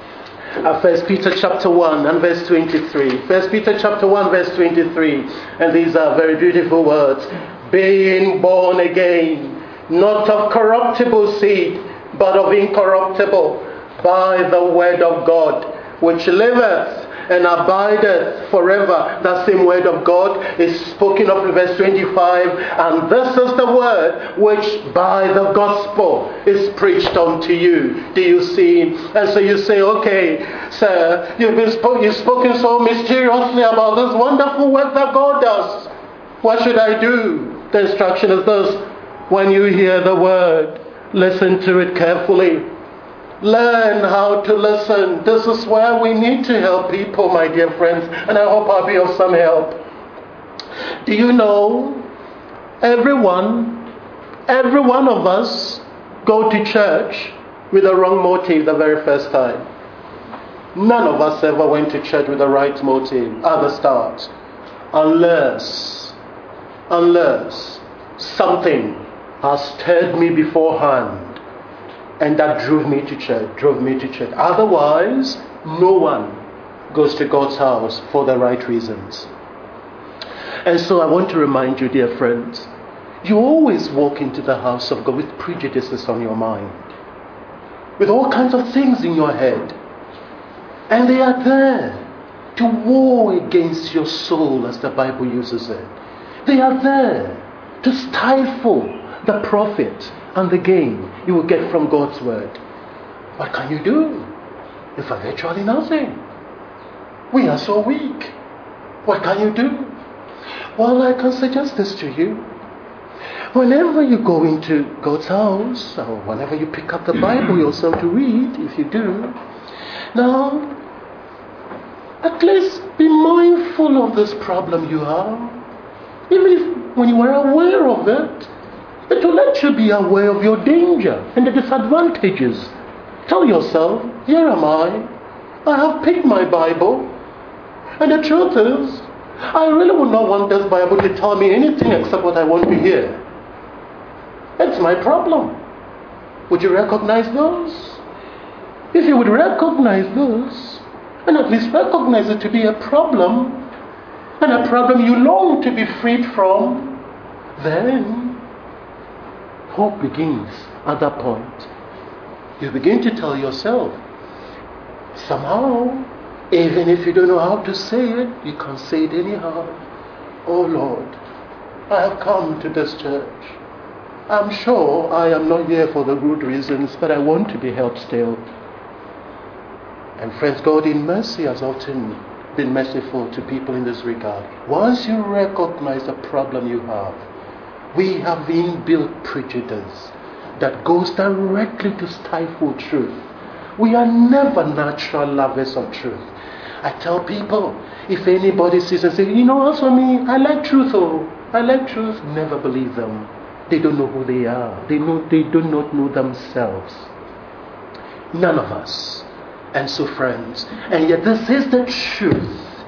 1 Peter chapter 1 and verse 23. 1 Peter chapter 1 verse 23. And these are very beautiful words. Being born again, not of corruptible seed, but of incorruptible, by the word of God, which liveth and abideth forever. That same word of God is spoken of in verse 25. And this is the word which by the gospel is preached unto you. Do you see? And so you say, okay, sir, you've spoken so mysteriously about this wonderful work that God does. What should I do? The instruction is this. When you hear the word, listen to it carefully. Learn how to listen. This is where we need to help people, my dear friends, and I hope I'll be of some help. Do you know, every one of us go to church with the wrong motive the very first time. None of us ever went to church with the right motive at the start, unless something has stirred me beforehand. And that drove me to church. Otherwise, no one goes to God's house for the right reasons. And so I want to remind you, dear friends, you always walk into the house of God with prejudices on your mind, with all kinds of things in your head. And they are there to war against your soul, as the Bible uses it. They are there to stifle the profit and the gain you will get from God's word. What can you do? If virtually nothing. We are so weak. What can you do? Well, I can suggest this to you. Whenever you go into God's house, or whenever you pick up the Bible yourself to read, if you do, now, at least be mindful of this problem you have. Even if when you are aware of it, but to let you be aware of your danger and the disadvantages. Tell yourself, here am I have picked my Bible, and the truth is, I really would not want this Bible to tell me anything except what I want to hear. That's my problem. Would you recognize those? If you would recognize those, and at least recognize it to be a problem, and a problem you long to be freed from, then hope begins at that point. You begin to tell yourself, somehow, even if you don't know how to say it, you can say it anyhow. Oh Lord, I have come to this church. I'm sure I am not here for the good reasons, but I want to be helped still. And friends, God in mercy has often been merciful to people in this regard. Once you recognize the problem you have, we have inbuilt prejudice that goes directly to stifle truth. We are never natural lovers of truth. I tell people, if anybody sees and says, as for me, I like truth, never believe them. They don't know who they are. They do not know themselves. None of us. And so, friends, and yet this is the truth.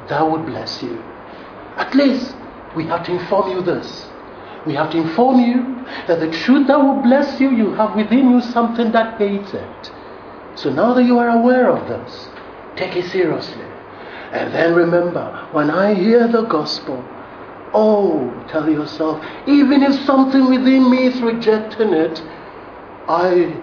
that would bless you. At least we have to inform you this. We have to inform you that the truth that will bless you, you have within you something that hates it. So now that you are aware of this, take it seriously. And then remember, when I hear the gospel, tell yourself, even if something within me is rejecting it, I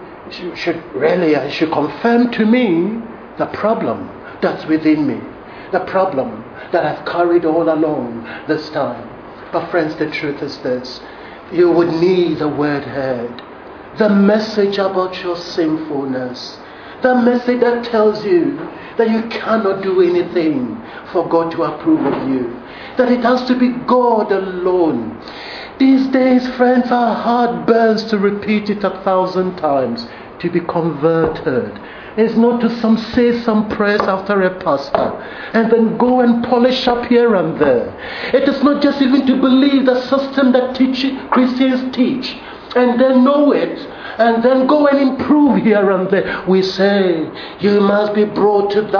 should confirm to me the problem that's within me, the problem that I've carried all along this time. But friends, the truth is this: you would need the word heard, the message about your sinfulness, the message that tells you that you cannot do anything for God to approve of you, that it has to be God alone. These days, friends, our heart burns to repeat it 1,000 times to be converted. It's not to say some prayers after a pastor and then go and polish up here and there. It is not just even to believe the system that Christians teach and then know it and then go and improve here and there. We say you must be brought to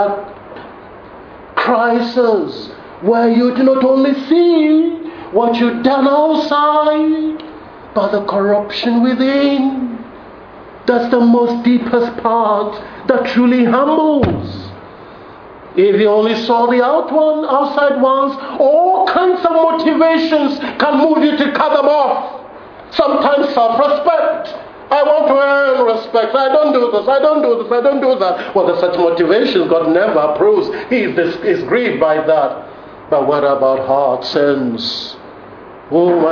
that crisis where you do not only see what you've done outside, but the corruption within. That's the most deepest part that truly humbles. If you only saw the outside ones, all kinds of motivations can move you to cut them off. Sometimes self-respect. I want to earn respect. I don't do this, I don't do this, I don't do that. Well, there's such motivations God never approves. He is grieved by that. But what about heart sins? Who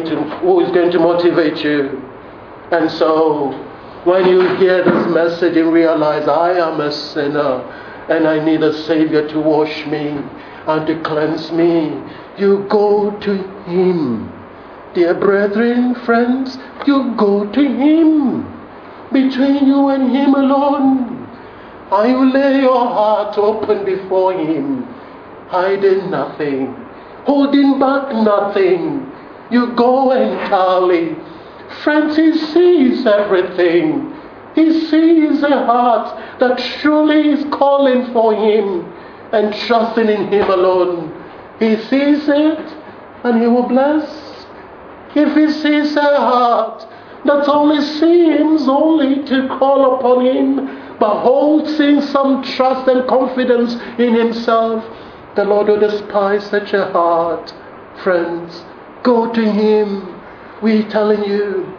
is going to motivate you? And so, when you hear this message and realize I am a sinner and I need a Savior to wash me and to cleanse me, you go to Him. Dear brethren, friends, you go to Him. Between you and Him alone. And you lay your heart open before Him, hiding nothing, holding back nothing. You go entirely. Friends, He sees everything. He sees a heart that truly is calling for Him and trusting in Him alone. He sees it and He will bless. If He sees a heart that only seems only to call upon Him, but holds in some trust and confidence in Himself, the Lord will despise such a heart. Friends, go to Him. We're telling you,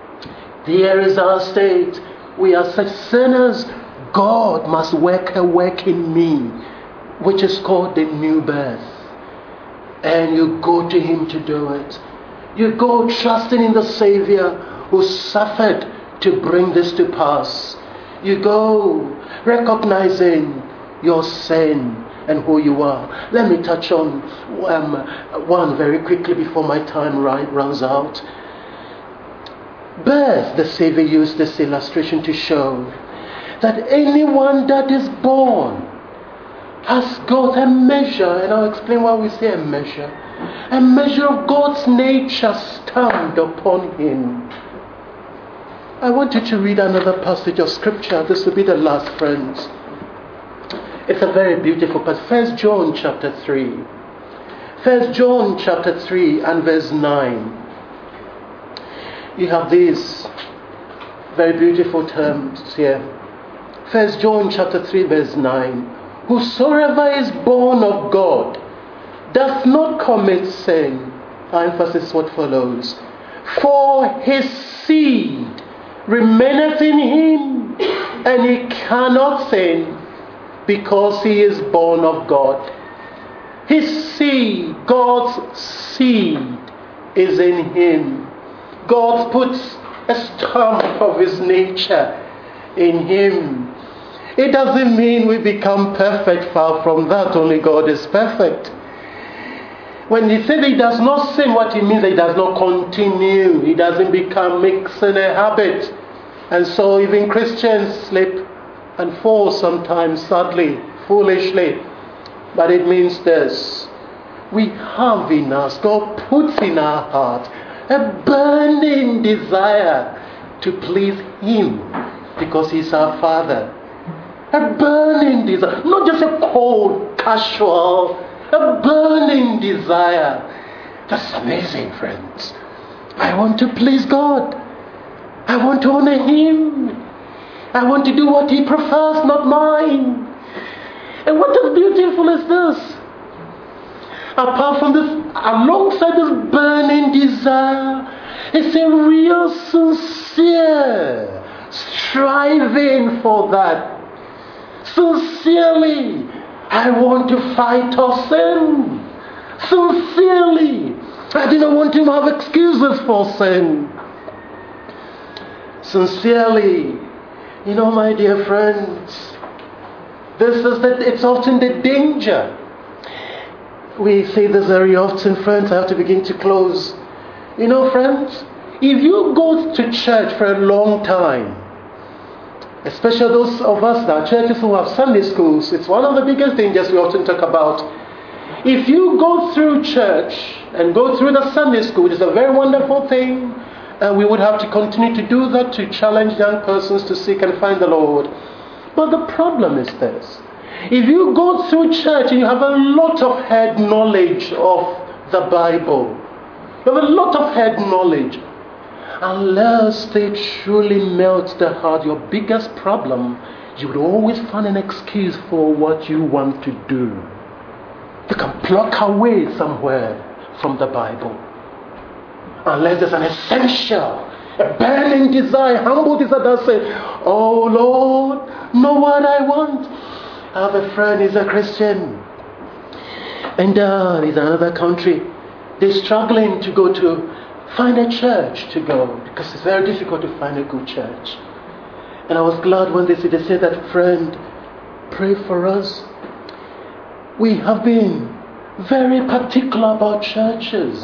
here is our state. We are such sinners. God must work a work in me, which is called the new birth. And you go to Him to do it. You go trusting in the Savior who suffered to bring this to pass. You go recognizing your sin and who you are. Let me touch on one very quickly before my time runs out. Birth, the Savior used this illustration to show that anyone that is born has got a measure, and I'll explain why we say a measure of God's nature stamped upon him. I want you to read another passage of scripture. This will be the last, friends. It's a very beautiful passage. 1 John chapter 3. 1 John chapter 3 and verse 9. You have these very beautiful terms here. 1 John chapter 3 verse 9. Whosoever is born of God does not commit sin. Emphasis what follows. For his seed remaineth in him, and he cannot sin, because he is born of God. His seed, God's seed, is in him. God puts a stamp of his nature in him. It doesn't mean we become perfect. Far from that. Only God is perfect. When he said he does not sin, what he means, he does not continue. He doesn't become mixing a habit. And so even Christians slip and fall sometimes, sadly, foolishly. But it means this. We have in us, God puts in our heart a burning desire to please him, because he's our Father. A burning desire, not just a cold, casual, a burning desire. That's amazing, friends. I want to please God. I want to honor Him. I want to do what He prefers, not mine. And what is beautiful is this. Apart from this, alongside this burning desire, it's a real sincere striving for that. Sincerely, I want to fight off sin. Sincerely, I do not want to have excuses for sin. Sincerely, my dear friends, it's often the danger. We say this very often, friends. I have to begin to close. Friends, if you go to church for a long time, especially those of us that are churches who have Sunday schools, it's one of the biggest dangers we often talk about. If you go through church and go through the Sunday school, it's a very wonderful thing. And we would have to continue to do that to challenge young persons to seek and find the Lord. But the problem is this. If you go through church and you have a lot of head knowledge of the Bible, you have a lot of head knowledge, unless they truly melt the heart, your biggest problem, you would always find an excuse for what you want to do. You can pluck away somewhere from the Bible. Unless there's an essential, a burning desire, humble desire that says, oh Lord, know what I want. I have a friend, he's a Christian. And he's in another country. They're struggling to find a church to go, because it's very difficult to find a good church. And I was glad when they said that, friend, pray for us. We have been very particular about churches.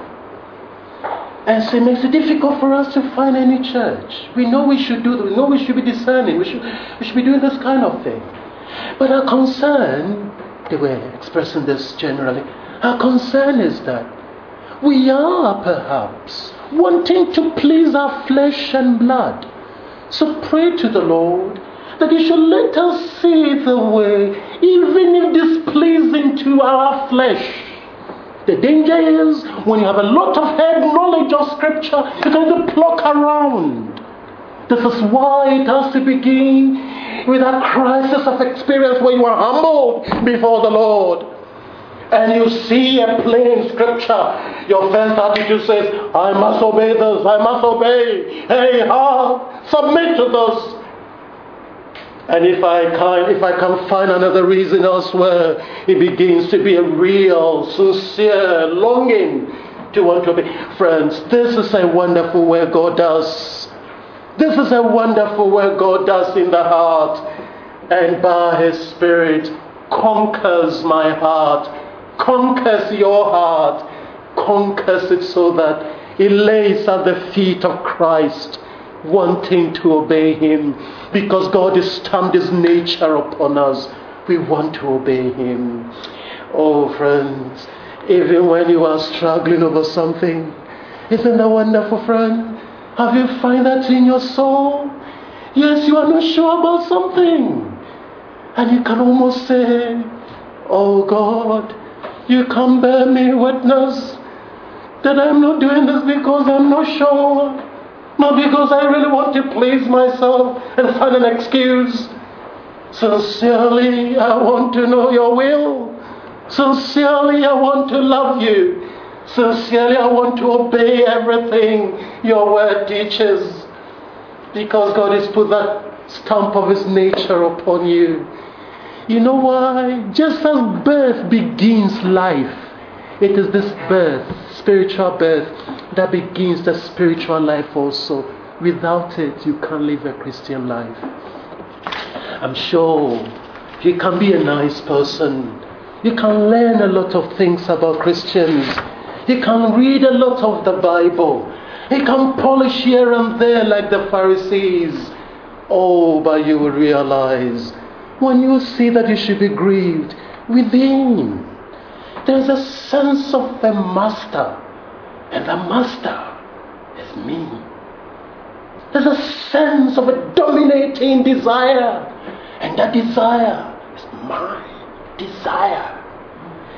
And so it makes it difficult for us to find any church. We know we should do that. We know we should be discerning. We should be doing this kind of thing. But our concern, they were expressing this generally, our concern is that we are perhaps wanting to please our flesh and blood. So pray to the Lord that He should let us see the way, even if displeasing to our flesh. The danger is when you have a lot of head knowledge of Scripture, you can pluck around. This is why it has to begin with a crisis of experience where you are humbled before the Lord. And you see a plain Scripture. Your first attitude says, I must obey this, I must obey. Hey, submit to this. And if I can find another reason elsewhere, it begins to be a real, sincere longing to want to obey. Friends, this is a wonderful work God does. This is a wonderful work God does in the heart. And by His Spirit, conquers my heart, conquers your heart, conquers it so that it lays at the feet of Christ, wanting to obey Him, because God has stamped His nature upon us. We want to obey Him. Oh friends, even when you are struggling over something, isn't that wonderful, friend? Have you find that in your soul? Yes, you are not sure about something, and you can almost say, oh God, you can bear me witness that I'm not doing this because I'm not sure. Not because I really want to please myself and find an excuse. Sincerely, I want to know your will. Sincerely, I want to love you. Sincerely, I want to obey everything your word teaches. Because God has put that stamp of His nature upon you. You know why? Just as birth begins life, it is this birth, spiritual birth, that begins the spiritual life also. Without it, you can't live a Christian life. I'm sure you can be a nice person. You can learn a lot of things about Christians. You can read a lot of the Bible. You can polish here and there like the Pharisees. Oh, but you will realize when you see that you should be grieved within, there's a sense of a master, and the master is me. There's a sense of a dominating desire, and that desire is my desire.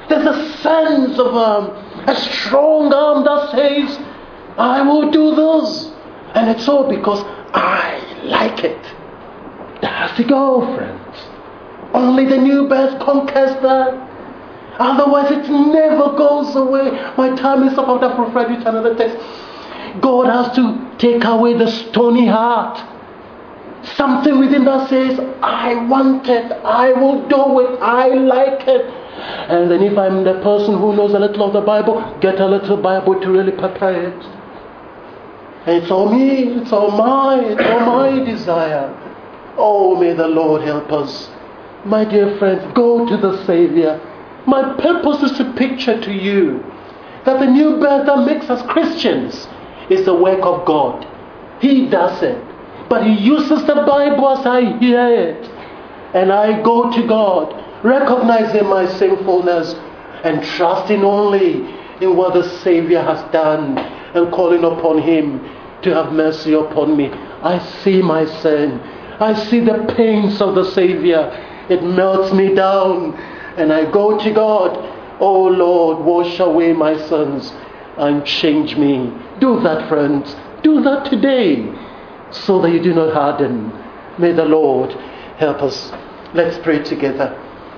There's a sense of a strong arm that says, I will do this. And it's all because I like it. That's the goal, friends. Only the new birth conquers that. Otherwise, it never goes away. My time is up. I have referred you to another text. God has to take away the stony heart. Something within that says, I want it. I will do it. I like it. And then if I'm the person who knows a little of the Bible, get a little Bible to really prepare it. And it's all me. It's all my desire. Oh, may the Lord help us. My dear friends, go to the Savior. My purpose is to picture to you that the new birth that makes us Christians is the work of God. He does it. But He uses the Bible as I hear it. And I go to God, recognizing my sinfulness and trusting only in what the Savior has done and calling upon Him to have mercy upon me. I see my sin. I see the pains of the Savior. It melts me down. And I go to God, oh Lord, wash away my sins and change me. Do that, friends. Do that today so that you do not harden. May the Lord help us. Let's pray together.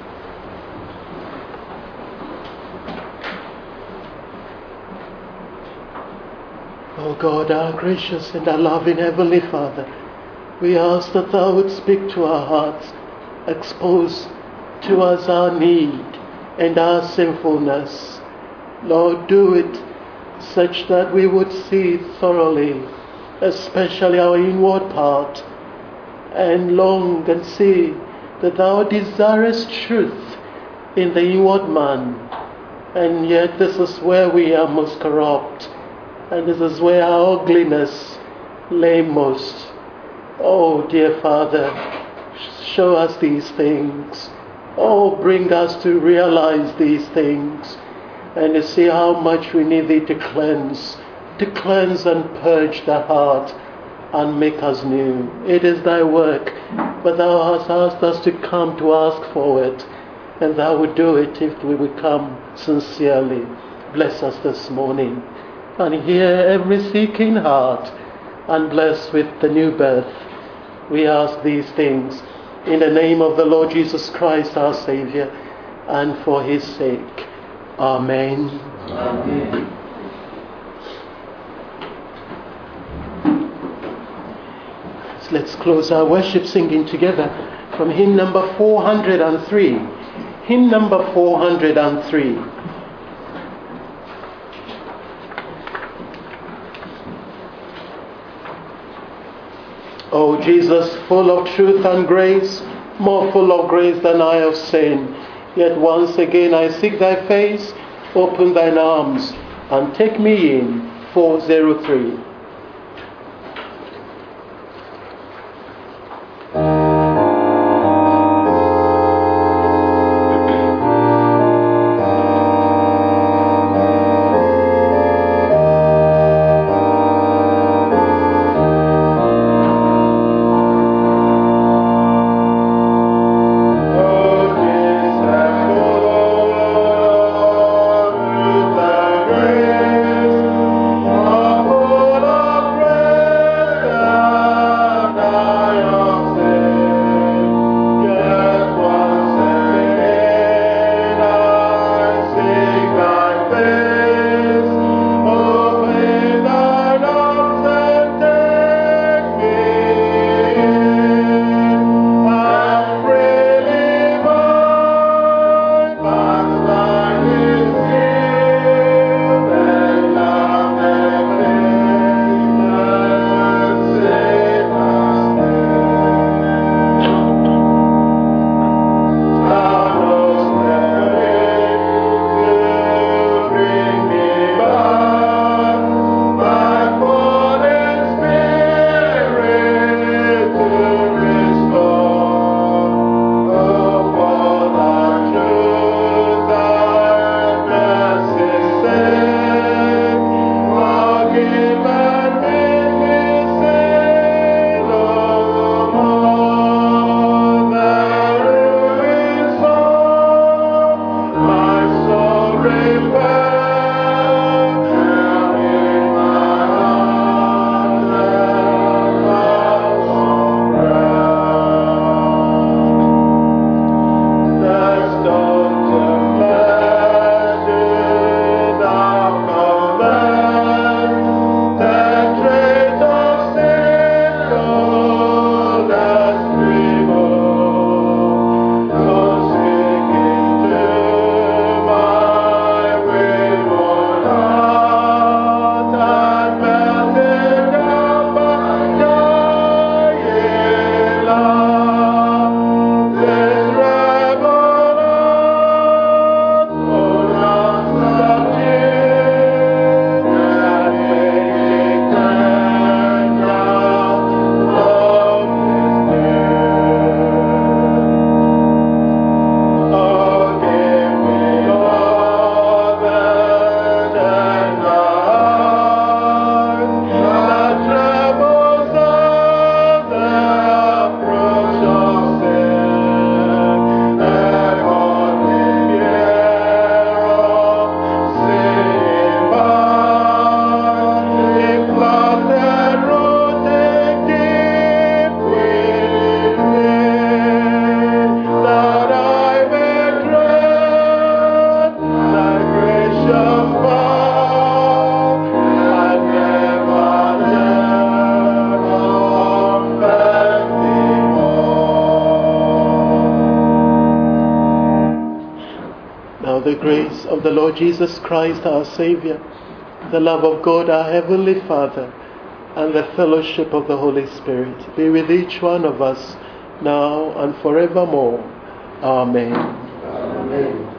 Oh God, our gracious and our loving Heavenly Father, we ask that Thou would speak to our hearts, expose to us our need and our sinfulness. Lord, do it such that we would see thoroughly, especially our inward part, and long and see that Thou desirest truth in the inward man. And yet this is where we are most corrupt, and this is where our ugliness lay most. Oh, dear Father, show us these things. Oh, bring us to realize these things and to see how much we need Thee to cleanse and purge the heart and make us new. It is Thy work, but Thou hast asked us to come to ask for it, and Thou would do it if we would come sincerely. Bless us this morning and hear every seeking heart, and bless with the new birth. We ask these things in the name of the Lord Jesus Christ, our Savior, and for His sake. Amen. Amen. So let's close our worship singing together from hymn number 403. Hymn number 403. O Jesus, full of truth and grace, more full of grace than I of sin, yet once again I seek Thy face. Open Thine arms and take me in. 403. Full grace of the Lord Jesus Christ, our Savior, the love of God, our Heavenly Father, and the fellowship of the Holy Spirit be with each one of us now and forevermore. Amen. Amen.